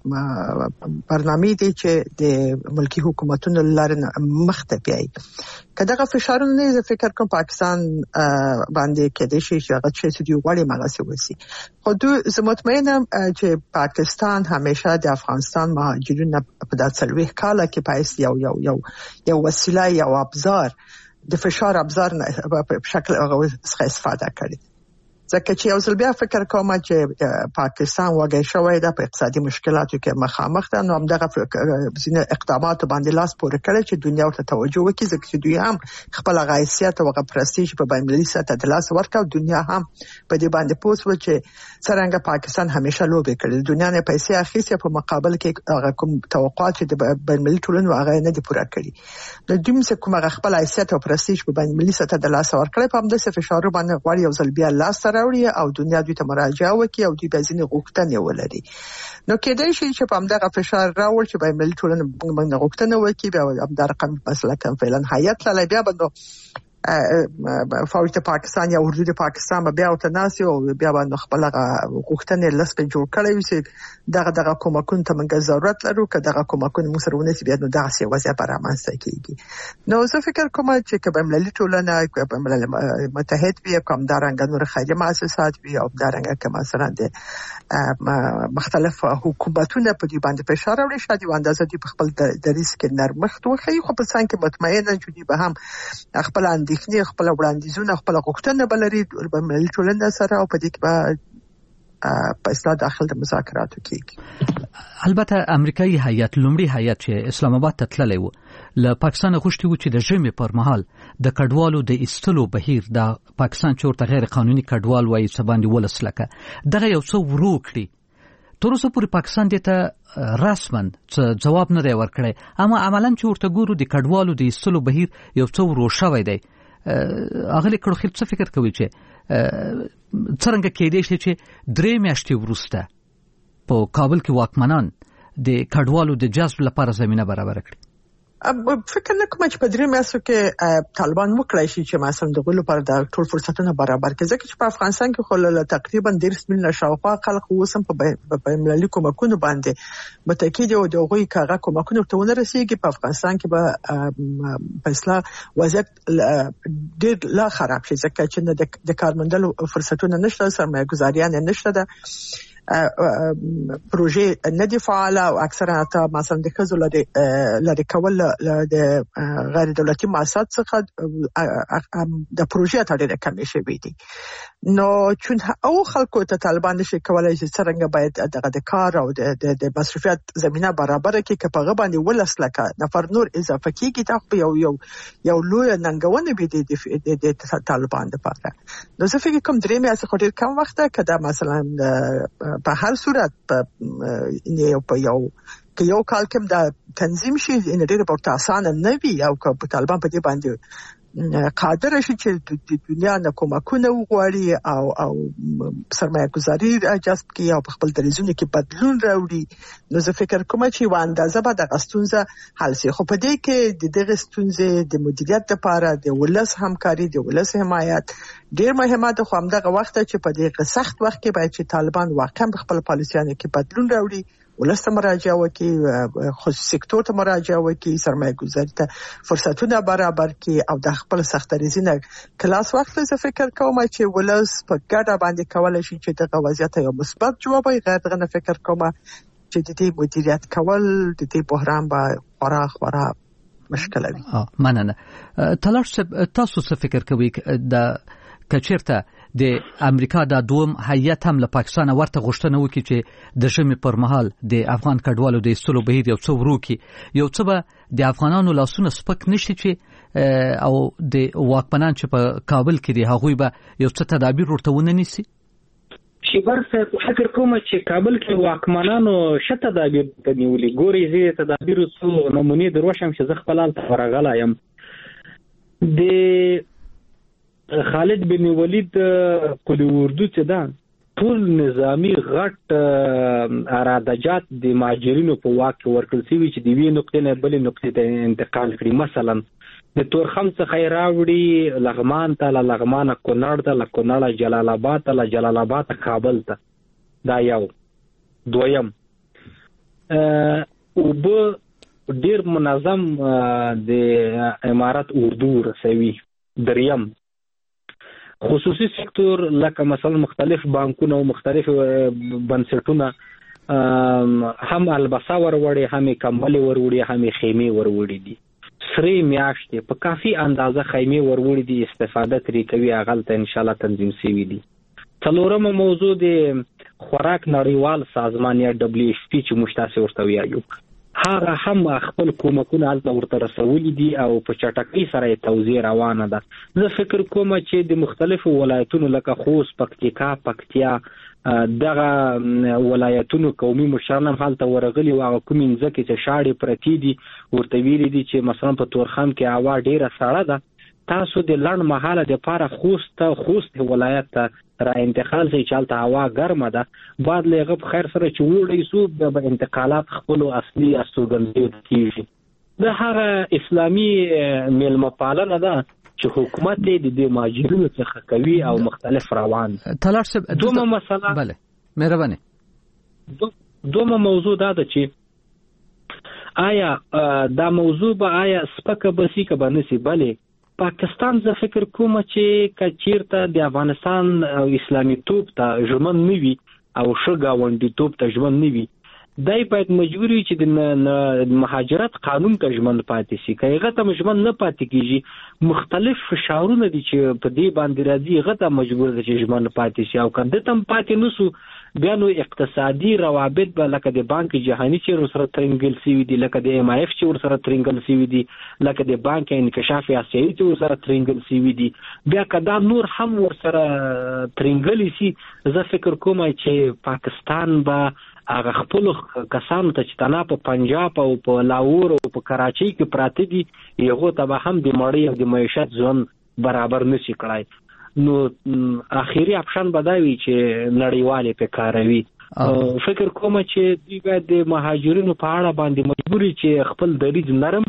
برنامه دي چې د ملکی حکومتونو لپاره مخته پیي. کله فشارونه زه فکر کوم پاکستان باندې کې د شي چې هغه چې دی وړي مغاسي وسی. خو دوی زه مطمئنم چې پاکستان همیشه د افغانستان مهاجرینو په داسې سلوي کاله کې پایس یو یو یو یو وسیله یو ابزار د فشار ابزار په شکل هغه څخه استفاده کړي. ځکه چې یو ځل بیا فکر کوم چې پاکستان وګړي شوی د اقتصادي مشکلاتو کې مخامخ ده نو همدغه ځینې اقدامات باندې لاس پورې کړي چې دنیا ته توجه وکړي ځکه چې دوی هم خپل غایسیت او پرستیژ په بین‌المللي سطح د لاس ورکړ دنیا هم په دې باندې پوسو چې څنګه پاکستان همیشه لوبې کړي دنیا نه پیسې اخیستي په مقابل کې هغه کوم توقعات چې د بین‌المللي ټولنې هغه نه دي پوره کړي نو دوی څه کومه خپل حیثیت او پرستیژ په بین‌المللي سطح د لاس ورکړي په همدغه فشار باندې غواړي یو ځل بیا لاس راوړي او دنیا دوی ته مراجعه وکړي او دوی به ځینې غوښتنې ولري. نو کېدای شي چې په همدغه فشار راوړل چې بین‌المللي ټولنه باندې غوښتنه وکړي بیا همدا رقم مسله کوم فعلا هیات لاله بیا بندو فوج د پاکستان یا اردو د پاکستان بیا او تناسي او بیا باندې خپل غوښتنې لس په جوړ کړی وي چې دغه دغه کومکون ته موږ ضرورت لرو که دغه کومکون موږ سره ونیسي بیا نو داسې وضع به رامنځته کیږي. نو زه فکر کوم چې بین‌المللي ټولنه بین‌الملل متحد وي کوم دارنګ نور خیریه مؤسسات وي او دارنګ که مثلا د مختلف حکومتونه په دې باندې فشار راوړي شاید یو اندازه دي په خپل دریس کې نرمښت وکړي خو په څنګه کې مطمئنه چې دوی به هم خپل اندېښنې خپل وړاندیزونه خپل غوښتنې بلري بین‌المللي ټولنه سره او په دې کې به په اصطلاح داخل د مذاکراتو کېږي. البته امریکایي هیئت لومړی هیئت چې اسلام آباد ته تللی و له پاکستان غوښتي و چې د ژمي پر مهال د کډوالو د ایستلو بهیر د پاکستان چې ورته غیر قانوني کډوال وایي څه باندې ولس لکه دغه یو څه ورو کړي. تر اوسه پورې پاکستان دې ته رسما څه جواب نه دی ورکړی، اما عملاً چې ورته ګورو د کډوالو د ایستلو بهیر یو څه ورو شوی دی. اغلی کړوخیل څه فکر کوي چې څرنګه کېدای شي چې درې میاشتې وروسته په کابل کې واکمنان د کډوالو د جذب لپاره زمینه برابر کړي؟ فکر نه کوم چې په درې میاشتو کې طالبان وکړای شي چې مثلا د غلو پر د ټول فرصتونه برابر کړي، ځکه چې په افغانستان کې خو تقریبا ډېر سمینه شاوخوا خلک اوسم په بین‌المللي کومکونو باندې متکی دي او د غوي کاغه کومکونو ته ونه رسیږي. په افغانستان کې به په اصطلاح وضعیت ډېر لا خراب شي، ځکه چې د کارمندلو فرصتونه نشته، سرمایه ګزاریان نشته، ده پروژې نه دي فعاله او اکثرا تا مثلا د ښځو لري لري کول د غیر دولتي مؤسسات څخه د پروژې ته ډېر کم شي دي. نو چون او خلکو ته طالبان نشي کولای چې څنګه باید دغه د کار او د د مصرفیت زمينه برابر کړي چې په غو باندې ولسلکه نفر نور اضافه کیږي ته یو یو یو لوی ننګونه به د د طالبان لپاره. نو زه فکر کوم درې میاشتې خو ډېر کم وخت ده کدا مثلا په هر صورت په په یو که یو کال کې دا تنظیم شي ان ډېر په اسانه نه وي او که طالبان په دې باندې قادر شي چې د دنیا نه کومکونه وغواړي او او سرمایه گذاري جذب کړي او په خپل دریزونه کې بدلون راوړي. نو زه فکر کوم چې و اندازه به د غستونزه حل شي، خو په دې کې د دغه ستونزې د مدیریت لپاره د ولس همکاري د ولس حمایت ډېر مهمه ده. خو همدغه وخت چې په دې سخت وخت کې باید چې طالبان واقعا په خپل پالیسیانو کې بدلون راوړي، ولس ته مراجعه وکړي، خصوصي سکتور ته مراجعه وکړي، سرمایه گذاري ته فرصتونه برابر کړي او د خپل سخت ریزینه کلاس وخت زه فکر کوم چې ولس په ګډه باندې کولای شي چې دغه وضعیت یو مثبت جواب وي. غیر دغه فکر کوم چې د دې مدیریت کول د دې بحران به خورا خورا مشکل وي. مننه. تلار تاسو څه فکر کوئ د کچیرته د امریکا د دوم هیئت هم له پاکستان ورته غوښتنه وکړي چې د ژمي پر مهال د افغان کډوالو د ایستلو بهیر یو څه ورو کړي، یو څه به د افغانانو لاسونه سپک نشي چې او د واکمنان چې په کابل کې دي هغوی به یو څه تدابیر ورته ونه نیسي؟ شیبر صاحب فکر کوم چې کابل کې واکمنانو شه تدابیر ته نیولي. ګوري زه تدابیرو څو نمونې دروشم چې زه خپل هلته ورغلی یم. د خالد بن ولید قلی اردو چې دا ټول نظامی غټ ارادجات د مهاجرینو په واک کې ورکړل شوي چې د یوې نقطې نه بلې نقطې ته انتقال کړي. مثلا د تورخم څخه یې راوړي لغمان ته، له لغمانه کونړ ته، له کونړه جلال آباد ته، له جلال آباد ته کابل ته. دا یو. دویم اوبه ډېر منظم د امارت اردو رسوي. دریم خصوصي سکتور لکه مثلا مختلف بانکونه او مختلف بنسټونه هم البسا وروړي، هم کمبلي وروړي، هم خیمه وروړي دي. سری میاشتې په کافي اندازه خیمه وروړي دي، استفاده ترې کوي، هغه ته ان شاء الله تنظیم شوی دي. څلورمه موضوع د خوراک نړیوال سازمان یا دبليو ایف پی چې مشتاسه ورته ویایو، هغه هم خپل کومکونه هلته ورته رسولي دي او په چټکۍ سره یې توزیع روانه ده. زه فکر کوم چې د مختلفو ولایتونو لکه خوست، پکتیکا، پکتیا دغه ولایتونو قومي مشران هم هلته ورغلي او هغه کومې مځکې چې شاړې پرتې دي ورته ویلي دي چې مثلا په تورخم کې هوا ډېره سړه ده، تاسو د لنډ مهاله دپاره خوست خوست ولایت ته را انتقال شئ چې هلته هوا ګرمه ده، بعد له هغه په خیر سره چې وړی سو به انتقالات خپلو اصلي استوګنځیو ته کېږي. د هغه اسلامي میلمه پالنه ده چې حکومت د دې مهاجرینو څخه کوي او مختلف روان. تلار صاحب دومره مسله بله مهرباني دومره موضوع دا ده چې آیا دا موضوع به آیا سپکه بسی که به نسی؟ بله پاکستان زه فکر کوم چې کچیرته د افغانستان او اسلامي توپ ته ژمن نه وي او ښه ګاونډي توپ ته ژمن نه وي، دای باید مجبور وي چې د مهاجرت قانون ته ژمن پاتې شي. که هغه ته ژمن نه پاتې کېږي، مختلف فشارونه دي چې په دې باندې راځي، هغه ته مجبور دی چې ژمن پاتې شي. او که ده ته هم پاتې نه سو، بیا نو اقتصادي روابط به لکه د بانک جهانی چې ورسره ترنګل سوي دي، لکه د ایم آی اف چې ورسره ترنګل سوي دي، لکه د بانک انکشاف آسیایي چې ورسره ترنګل سوي دي، بیا کدا نور هم ورسره ترنګل شي، زه فکر کوم چې پاکستان به هغه خپل کسانو ته چې تنا په پنجاب او په لاهور او په کراچۍ کې پراته دي یغه ته هم د مړی او د معیشت ژوند برابر نشي کړای. نو اخیری اپشن بداوي چې نړیواله په کاروي. فکر کوم چې دوی باید د مهاجرینو په اړه باندې مجبوري چې خپل دریځ نرم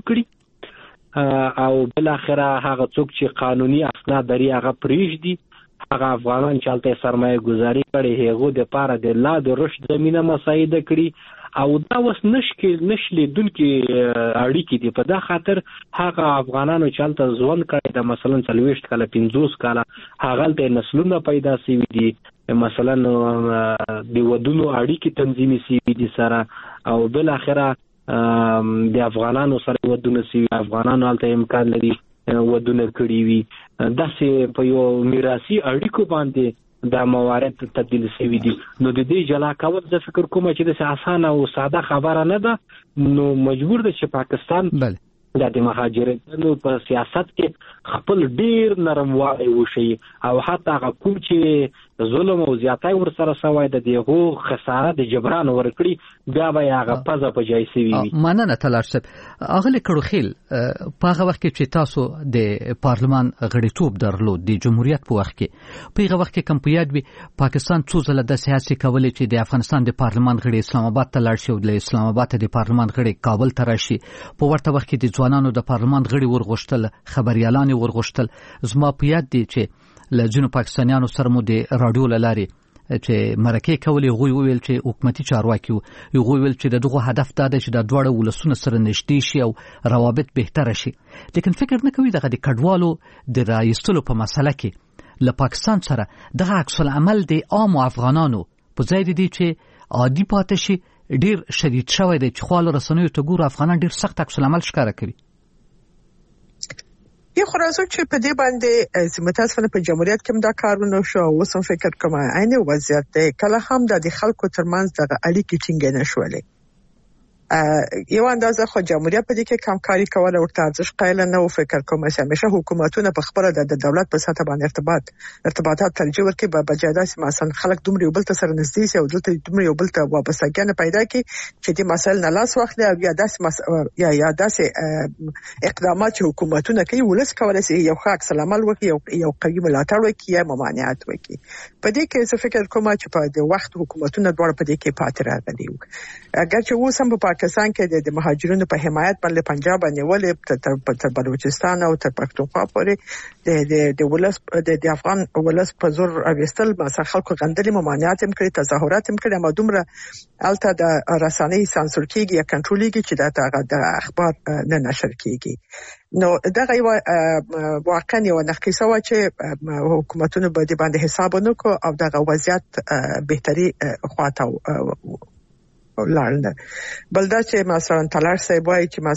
کړي او بل اخره هغه څوک چې قانوني اسناد لري هغه پریږدي، هغه افغانان چې هلته سرمایه گذاري کړي هغه د پاره د لا د رشد زمينه مساعده کړي او دا وس نشکل نشلې دونکو اړیکې دي. په دا خاطر هغه افغانانو چې هلته ځوان کړي د مثلا څلويشت کاله پنځوس کاله هغه د نسلونو پیدا شوي دي، مثلا د ودونو اړیکې تنظیمي شوي دي سره او بل اخره د افغانانو سره ودونه شوي، افغانانو هلته امکان لري ودونه کړی وي، داسې په یو میراثي اړیکو باندې دا موارد تبدیل شوي دي. نو د دې جلا کول زه فکر کوم چې د اسانه او ساده خبره نه ده، نو مجبور ده چې پاکستان بله د مهاجرینو په سیاست کې خپل ډیر نرموالی وشي او حتی هغه کوم چې ظلم او زیاتی ورسره سوی د دغه خساره د جبران ورکړي بیا به هغه پزه په جای سوي وي. مننه تلار صاحب. اغلی کړوخیل په هغه وخت کې چې تاسو د پارلمان غړیتوب درلود د جمهوریت په وخت کې، په هغه وخت کې کوم په یاد وي پاکستان څو ځله د سیاسي کولې چې د افغانستان د پارلمان غړي اسلام آباد ته لاړ شي او د اسلام آباد د پارلمان غړي کابل ته راشي، په ورته وخت کې د ځوانانو د پارلمان غړي ورغښتل، خبريالان ورغښتل. زما په یاد دي چې لجنو پاکستانیانو سره مو د رادیو لاري چې مرکه کولې غوي ویل چې حکومتي چارواکي وو ویل چې دغه هدف دا دی چې د دوړو ولسونو سره نږدې شي او روابط بهتر شي، لیکن فکر نه کوي دغه د کډوالو د رایستلو په مسله کې له پاکستان سره دغه عکس العمل د عام افغانانو په ځای دي چې عادي پاتې شي ډیر شدید شوی دی چې خپل رسنیو ته ګور افغانان ډیر سخت عکس العمل ښکاره کوي. یو خرازو چې په دې باندې زموږ په جمهوریت کې دا کارونه شو اوس هم فکر کوم عین وضعیت دی، کله هم د خلکو ترمنځ د اړیکې ټینګ نه شولې. یو اندازه خو جمهوریت په دې کې کمکاري کوله ورته ارزښت قایل نه و. فکر کوم چې همیشه حکومتونه په خبره د دولت په سطح باندې ارتباط ارتباطات ترجیح ورکړي په بجای داسې مثلا خلک دومره یو بل ته سره نږدې شي او دلته دومره یو بل ته وابستګي پیدا کړي چې د مسایل نه لاس واخلي او یا داسې مس... یا یا داسې اقدامات چې حکومتونه کوي ولس کولای شي یو ښه عکس العمل وکړي، یو قوي ملاتړ وکړي یا ممانعت وکړي. په دې کې څه فکر کوم چې په دې وخت حکومتونه دواړه په دې کې پاتې راغلي وو. اگر چې اوس هم په پاکستان کې د مهاجرینو په حمایت باندې پنجاب نیولې تر بلوچستان او تر پښتونخوا پورې د د د ولس د افغان ولس په زور اوستل مثلا خلکو غندلي ممانعت هم کړی، تظاهرات هم کړی، ما دومره الته د رسنۍ سانسور کیږي یا کنټرولېږي چې دا د اخبار نه نشر کیږي. نو دا غو واقعا یو نقصه و چې حکومتونو باندې باندې حساب ونکړو او دا وضعیت بهتري خواته لاړل. بل دا چې مثلا تلار صاحب وايي چې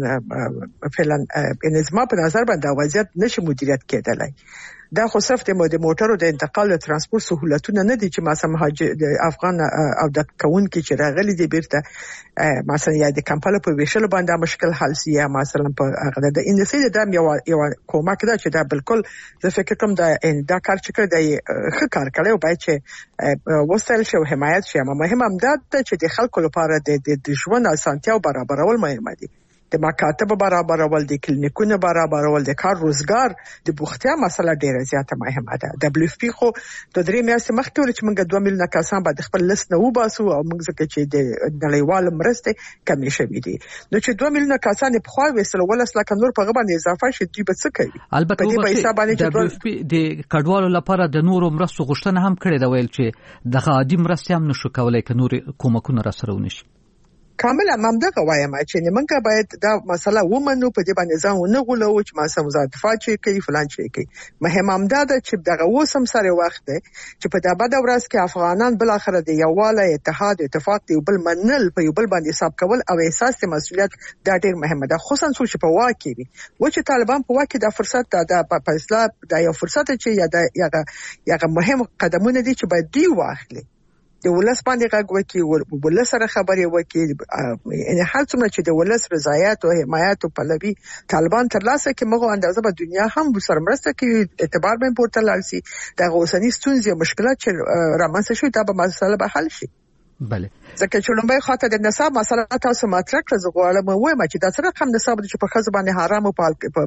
مثلا فعلا نظام په نظر باندې وضعیت نشي مدیریت کېدلای. دا خو صرف د موټرو د انتقال او ترانسپورت سہولتونه نه دي چې مثلا مهاجر د افغان او د کون کې چې راغلي دي بیرته مثلا یا د کمپاله په ویشل باندې مشکل حل سي یا مثلا په هغه د انسي د یو یو کومک دا چې دا بالکل زه فکر کوم دا دا کار چې کړی دی ښه کار کړی او باید چې وسایل شو حمایت شي. مهم هم دا چې د خلکو لپاره د د ژوند اسانتیا برابرول مهم دي، د مکاتب برابرول، د کلینیکونو برابرول، د کار روزګار د بوختیا مسله ډیره زیاته مهمه ده. دبليو اف پی خو د درې میاشتې مخکې ول چې موږ دوه میلیونه کسان باید خپل لیست نه وباسو او موږ ځکه چې د نړیوال مرستې کمې شوې دي، نو چې دوه میلیونه کسان په خو وسله ولس لکه نور په غبن اضافه شي دوی به څه کوي. البته د دبليو اف پی د کډوالو لپاره د نورو مرستو غوښتنه هم کړې ده، ویل چې د عادي مرستې هم نشو کولای ک نور کومکونه را سره ونشي. کامل امام دغه وایم چې موږ باید دا مسله ومنو، په دې باندې ځان ونه غولو چې ما سم وزارت دفاع چې کوي فلان چې کوي. مهم هم دا چې دغه وسم سره وخت دی چې په دغه د ورځ کې افغانان بل اخر د یوواله اتحاد اتفاق دی بل منل په یو بل باندې حساب کول او احساس د مسؤلیت دا ډیر مهمه ده، خصوصا چې په واکې وي و چې طالبان په واکې د فرصت دا په اصلاح دا یو فرصت چې یا د یا مهم قدمونه دي چې باید دی واخلي. د ولس باندې غږ وکړي، ولس سره خبرې وکړي، یعنی هر څومره چې د ولس رضایت او حمایت او پلوي طالبان ترلاسه کړي، موږ اندازه په دنیا هم سره مرسته کوي، اعتبار به پورته لاړ شي، د اوسنۍ ستونزې او مشکلات چې رامنځته شوي دا به مسله به حل شي. بله ځکه چې لومبای خاطر د نصاب مسله تاسو مطرح کړه، زه غواړم وایم چې دا سره کم نصاب چې په خزه باندې حرام او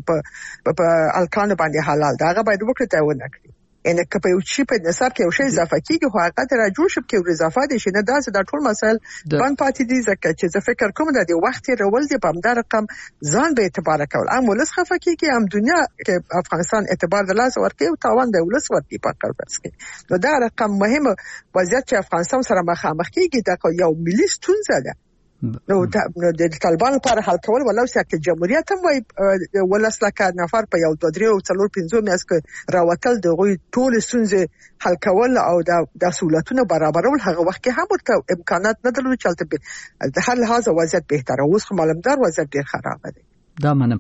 په په الکان باندې حلال دا هغه باید وکړي ته ونه کړی، ان که په یو شی په نصاب کې یو شی اضافه کیږي خو هغه ته راجو شپ کې اضافه دي شي نه دا د ټول مسائل باندې پاتې دي. ځکه چې زه فکر کوم د وخت رول دی په همدا رقم ځان به اعتبار کول ام ولس خفه کیږي، ام دنیا کې افغانستان اعتبار د لاس ورکړي او تاوان د ولس ورکړي په قربس کې. نو دا رقم مهمه وضعیت چې افغانستان سره مخامخ کیږي دا یو ملي ستونزه ده. نو د طالبانو لپاره حل کول ولو چې جمهوریت هم وای ولس لکه نفر په یو دوه درې او څلور پنځه میاشت کې راوتل دغه ټول ستونزې حل کول او د سہولتونو برابرول هغه وخت کې هم ورته امکانات نه درلود چې د هر لحاظ وضعیت بهتره اوس خو معلومدار وضعیت ډیر خراب دی. دا منم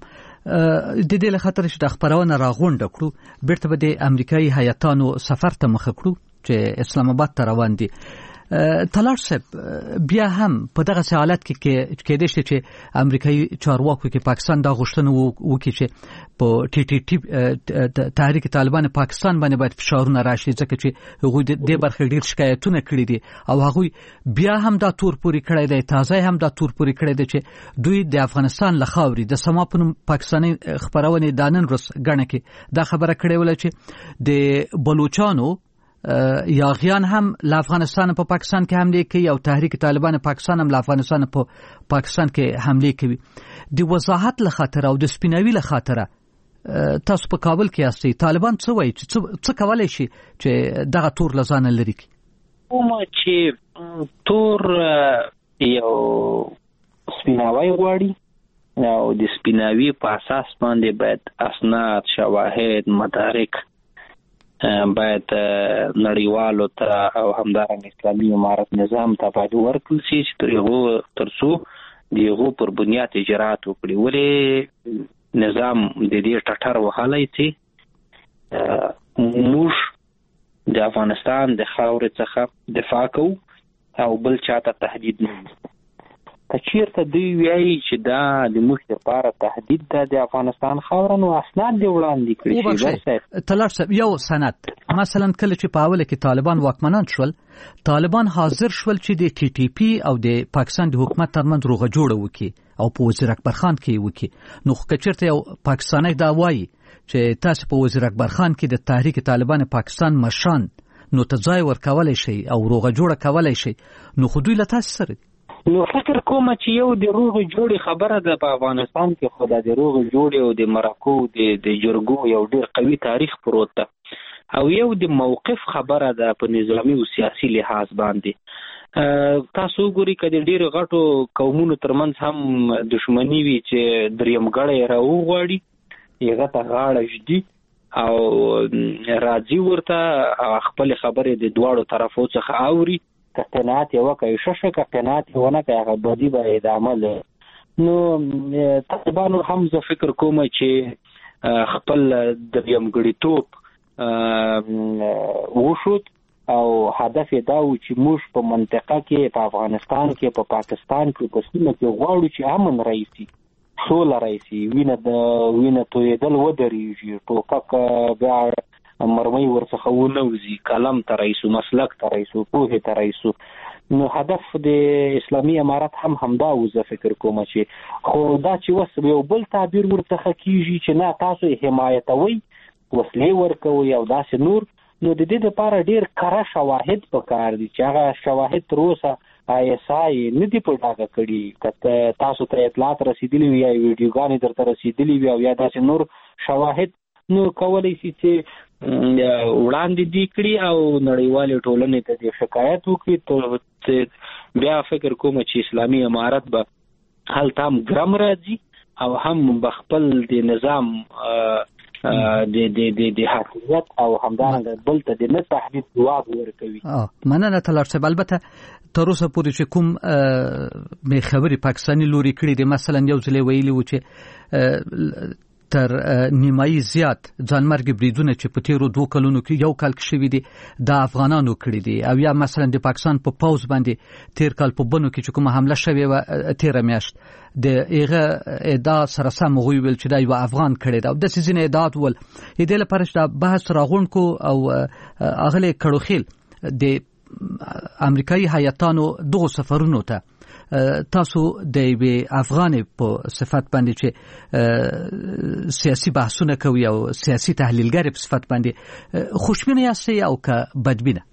د دې له خاطر چې د خبرونه راغونډ کړو بیرته به د امریکایي هیاتانو سفر ته مخ کړو چې اسلام آباد ته روان دي. طلال صاحب بیا هم په دغه حالت کې کې د شته چې امریکایي چارواکو کې پاکستان دا غوښتنه وکړي چې په ټي ټي ټي تحریک طالبان پاکستان باندې باید فشارونه راشي، ځکه چې هغوی د برخې ډیر شکایتونه کړي دي او هغوی بیا هم دا تور پوري کړی دی، تازه هم دا تور پوري کړی دی چې دوی د افغانستان له خاورې د سما په پاکستاني خبرونه دانن رس غنه کې دا خبره کړې ولا چې د بلوچستانو یاغیان هم له افغانستان په پاکستان کې حمله کوي او تحریک طالبان پاکستان هم له افغانستان په پاکستان کې حمله کوي. د وضاحت له خاطر او د سپیناوي له خاطر تاسو په کابل کې یاستئ، طالبان څه وایي چې څه کولای شي چې دغه تور لزان لري کی؟ کومه چې تور یو سپیناوي غواړي او د سپیناوي په اساس باندې باید اسناد، شواهد، مدارک باید نړیوالو ته او همدارنګه اسلامي امارت نظام ته باید ورکړل شي چې تر هغه ترڅو دغه پر بنیاد اجرات وکړي. ولې نظام د دې ټټر وهلای چې موږ د افغانستان د خاورې څخه دفاع کوو او بل چاته تهدید نه کچیرته دوی وایي چې دا د موږ لپاره تهدید ده د افغانستان خاوره، نو اسناد دی وړاندې کړي شي. طلال صاحب یو سند مثلا کله چې په اوله کې طالبان واکمنان شول، طالبان حاضر شول چې د ټي ټي پی او د پاکستان د حکومت ترمنځ روغه جوړه وکړي او په وزیر اکبر خان کې وکړي. نو کچیرته یو پاکستانی دا وایي چې تاسو په وزیر اکبر خان کې د تحریک طالبان پاکستان مشان نو تځای ورکولای شي او روغه جوړه کولای شي، نو خو دوی له تاسو سره نو فکر کوم چې یو د روغ جوړي خبره ده په افغانستان کې، خو د روغ جوړي او د مرکو د د جرګو یو ډیر قوي تاریخ پروت ده او یو د موقف خبره ده په نظامی او سیاسي لحاظ باندې. تاسو ګوري کله ډیر غټو قومونو ترمنځ هم دښمنی وي چې دریم غړی راوغواړي یغه ته غاړه جدي او راځي ورته خپل خبره د دواړو طرفو څخه اوري، کتنات یو کوي ششه کتنات ونه کوي هغه بدی به ادامه له. نو طالبانو هم زه فکر کوم چې خپل د یمګړی توپ وشود او هدف دا و چې موږ په منطقه کې په افغانستان کې په پاکستان کې په سیمه کې غواړو چې امن رئیسي، سوله رئیسي، وینه د وینه تویدل ودرېږي، ټوپک بیا مرمۍ ورڅخه ونوزي، کلم ته رئیسو، مسلک ته رئیسو، پوهې ته رئیسو. نو هدف د اسلامي امارت هم همدا و زه فکر کوم چې خو دا چې وس یو بل تعبیر ورڅخه کیږي چې نه تاسو حمایتوي وسلې ورکوي او داسې نور، نو د دې لپاره ډیر کره شواهد پکار دي چې هغه شواهد تر اوسه آی اس آی نه دی په ډاګه کړي. کته تاسو ته اطلاعات رسیدلی وي یا ویډیوګانې درته رسیدلی وي او یا داسې نور شواهد، نو کولای شي چې وړاندې دي کړي او نړیوال ټولنې ته د شکایت وکړي. ته بیا فکر کوم چې اسلامي امارت به هلته هم ګرم راځي او هم بخپل د نظام د د د د حکومت او همدارنګه بل ته د نه تحدید جواب ورکوي. اه مننه طلال صاحب. البته تر اوسه پورې چې کوم به خبري پاکستاني لوري کړی دی، مثلا یو ځلې ویلي و چې تر نیمایي زیات ځانمرګي بریدونه چې په تیرو دوه کلونو کې یو کال کې شوي دي د افغانانو کړي دي او یا مثلا د پاکستان په پاوز باندې تیر کال په بنو کې چې کومه حمله شوې و تیر میاشت د هغه ادعا سره سم غوي ویل چې دا یو افغان کړي دا د سيزن ادعا ول دې لپاره چې بحث راغونکو او اغله کړوخیل د امریکایي هیاتانو دغه سفرونو ته تاسو د یوې افغاني په صفت باندې چې سیاسي بحثونه کوي او سیاسي تحلیلګر په صفت باندې خوشبینه یاستئ او که بدبینه؟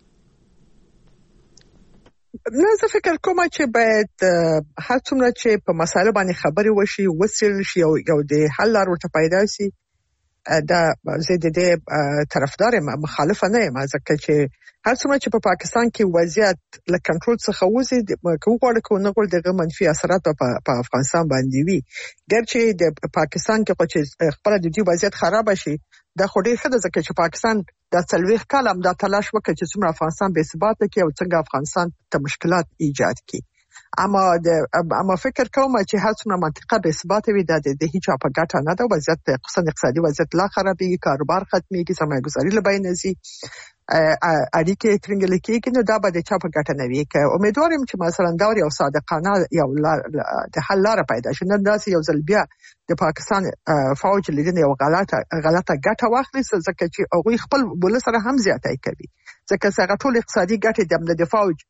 نه زه فکر کوم چې باید هر څومره چې په مسایلو باندې خبرې وشي وڅېړل شي او یو د حل لار ورته پیدا شي دا زه د دې طرفدار مخالفه نه یم ځکه چې هر څومره چې په پاکستان کې وضعیت له کنټرول څخه وځي کوم غواړي کوم نه غواړي دغه منفي اثرات په افغانستان باندې وي ګرچې د پاکستان کې چې خپل د دې وضعیت خراب شي دا خو ډېر ښه ده ځکه چې پاکستان د څلويخ کال هم دا تلاش وکړ چې څومره افغانستان بې ثباته کړي او څنګه افغانستان ته مشکلات ایجاد کړي اما د اما فکر کوم چې هر څومره منطقه بې ثباته وي د د هیڅ په ګټه نه ده وضعیت خصوصا اقتصادي وضعیت لا خرابېږي کاروبار ختمېږي سرمایه ګذاري له بین ځي اړیکې ترنګل کېږي نو دا به د چا په ګټه نه وي که امیدوار یم چې مثلا دا یو صادقانه یو د حل لار پیدا شي نن داسې یو ځل بیا د پاکستان فوج لیدنه یو غلطه غلطه ګټه واخلي ځکه چې هغه خپل بل سره هم زیاتای کوي ځکه څنګه ټول اقتصادي ګټې د فوج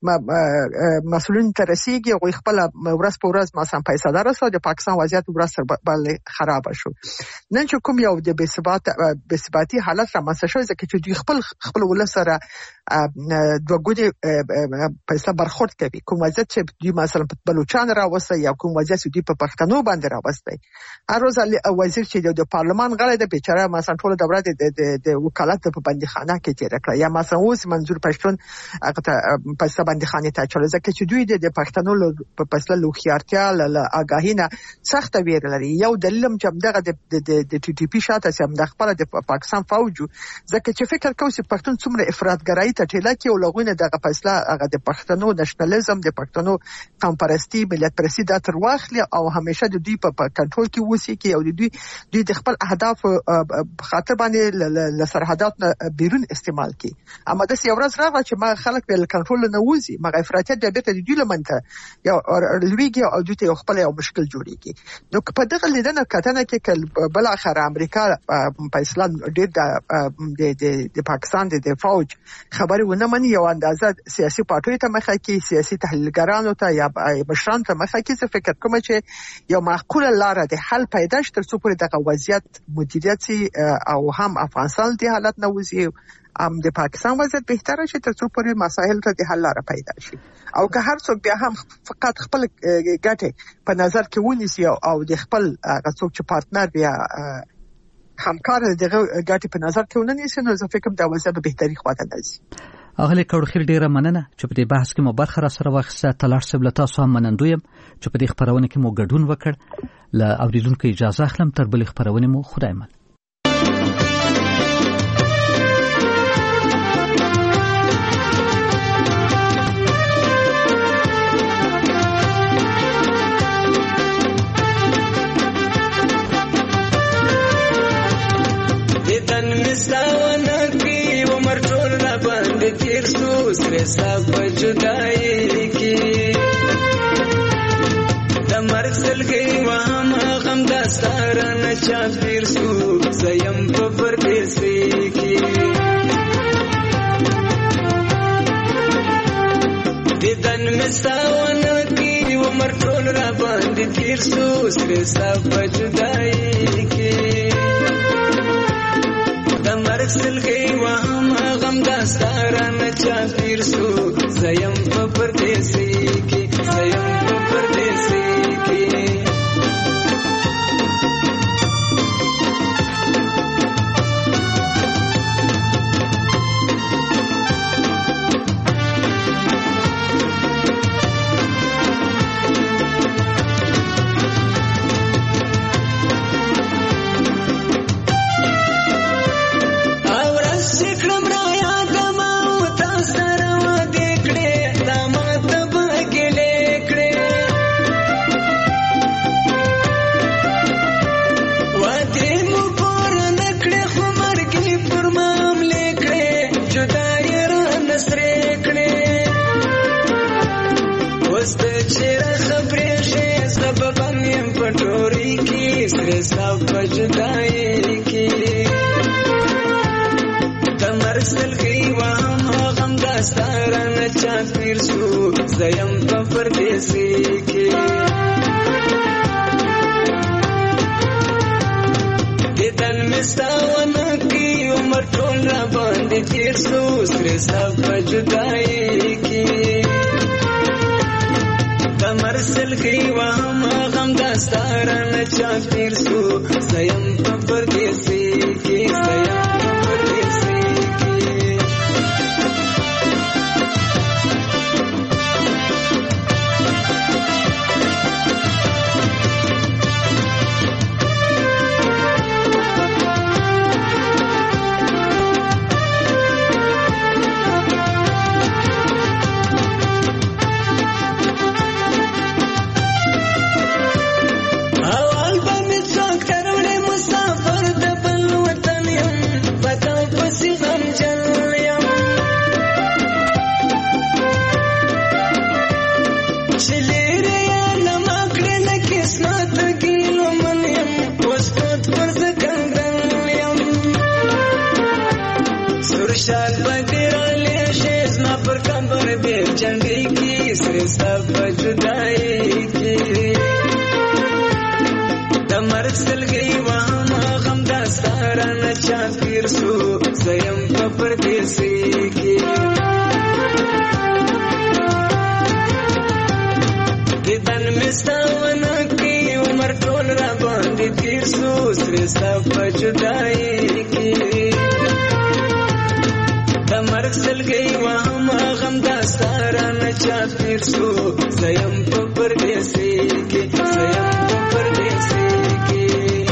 مسؤلین ته رسیږي او خپل ورځ په ورځ مثلا پیسې درسو د پاکستان وضعیت ورځ سره بل خراب شو نن چې کوم یو د بې ثبات بې ثباتی حالت را مسه شو ځکه چې دوی خپل خپل ول سره دوه ګډي پیسې برخورد کوي کوم وضعیت چې دوی مثلا په بلوچستان راوځي یا کوم وضعیت چې دوی په پښتنو باندې راوځي هر روز وزیر چې د پارلمان غړی د بیچاره مثلا ټول دوره د د وکالت په بندیخانه کې تیر کړ یا مثلا اوس منظور پښتون هغه په بندیخانه ته چول ځکه چې دوی د پښتنو په فیصله لوخيارتیا له اگاهینه سخت ویره لري یو دلیل چې دغه د د ټي ټي پی شاته سم د خپل د پاکستان فوج ځکه چې فکر کوي چې پښتون څومره افراطګرایي ته ټیله کې او لغونه دغه فیصله هغه د پښتنو نېشنلزم د پښتنو قوم پرستی ملت پرستی د تر واخلي او همیشه د دوی په کنټرول کې وسی کې او د دوی دوی د خپل اهداف خاطر باندې له سرحدات بیرون استعمال کې اما د یو ورځ راغله چې ما خلک په کنټرول نه وځي مګر افراطیت د بیت د دوی لمنته یو لویږي او دوی ته خپل یو مشکل جوړیږي نو په دغه لیدنه کتنه کې بل اخر امریکا په اسلام ډېر د د پاکستان د فوج خبري ونه مني یو اندازه سیاسي پارټیو ته مخه کې سیاسي تحلیلګرانو ته یا مشران ته مخه کې څه فکر کوم چې یو معقوله لار د حل پیدا شي تر څو پورې دغه وضعیت مدیریت او هم افغانستان د حالت نه وځي ام د پاکستان وضعیت بهتره شي تر څو پورې مسایل ته د حل لار پیدا شي او که هر څوک بیا هم فقط خپل ګټه په نظر کې ونیسي او د خپل څوک چې پارتنر بیا همکار دغه ګټه په نظر کې ونیسي نو زه فکر دا وضعیت به بهتري خواته نشي اغلی کړخیل ډیره مننه چې په دې بحث کې مو برخه را سره واخیسته تلاش سبلتا سو هم منندویم چې په دې خبرونه کې مو ګډون وکړ ل اوریدونکو اجازه اخلم تر بل خبرونه مو خدای مل سب جدائی کی دمر سل گئی وہاں غم دستاران چاپیر سو زیم پپر دیسی کی دیدن مستاوان کی ومر ٹول را باند تیر سو سر سب جدائی کی دمر سل گئی وہاں غم دستاران چاپیر سو زیم په پردیسی کې زیم په پردیسی کې سبب مې پټوري کې سره سب جدای کې کمر سلګي وهم غم داستان چا پیر سو زیم په پردیسي کې دن مستاون کی عمر ټول را باندې تیر سو سره سب جدای کی کمر سلګي وهم غم داستان چا پیر سو زیم په پردیسي کی زیم په پردیسي کی چنڈی کی سر سب جدائی کی دمر سل گئی وہاں غم داستان چا پیر سو زیم په پردیسي کی دن مستاون کی عمر ټول را باندې تیر سو سر سب جدائی کی دمر سل گئی وہاں غم داستان چا پیر سو زیم په پردیسي کی زیم په پردیسي کی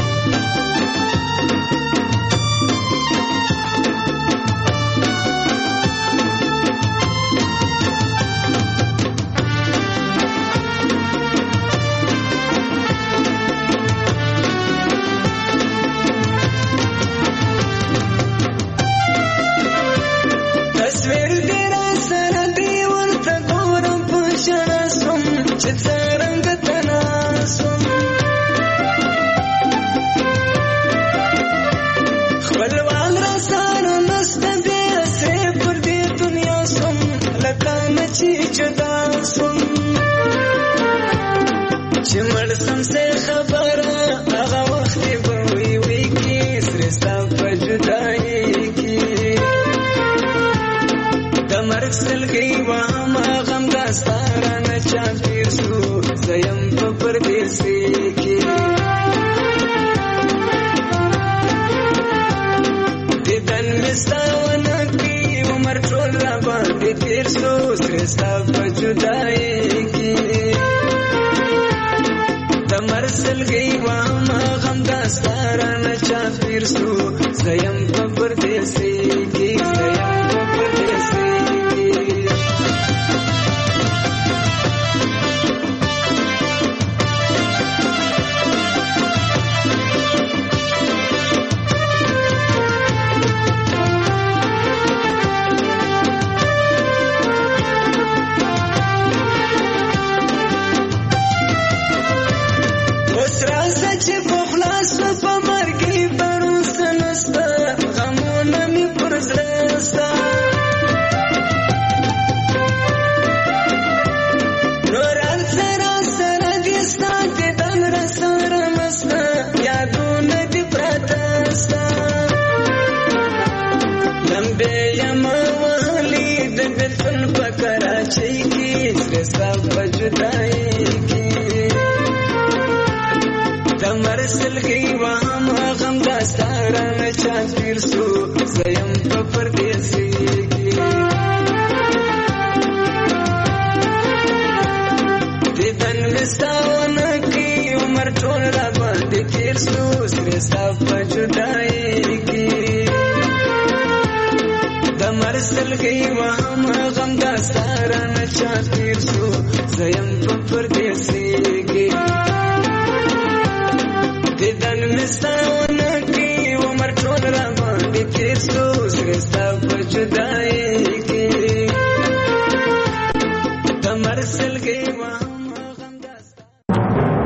چمړ سم سے خبر هغه وخت په وی وی کې سره ستا په جدای کې دمر سلګي وهم غم داستان چا پیر سو زیم په پردیسي کې دن مستاون کی عمر ټول را باندې تیر سو سره ستا په جدای کې دمر سلګي وهم غم داستان چا پیر سو زیم په پردیسي کې زیم په پردیسي کې دمر سلګي وهم غم داستان چا پیر سو زیم په پردیسي کې دن مستاون کی عمر ټول را باندې تیر سو سره ستا په جدای کې دمر سلګي وهم غم داستان چا پیر سو زیم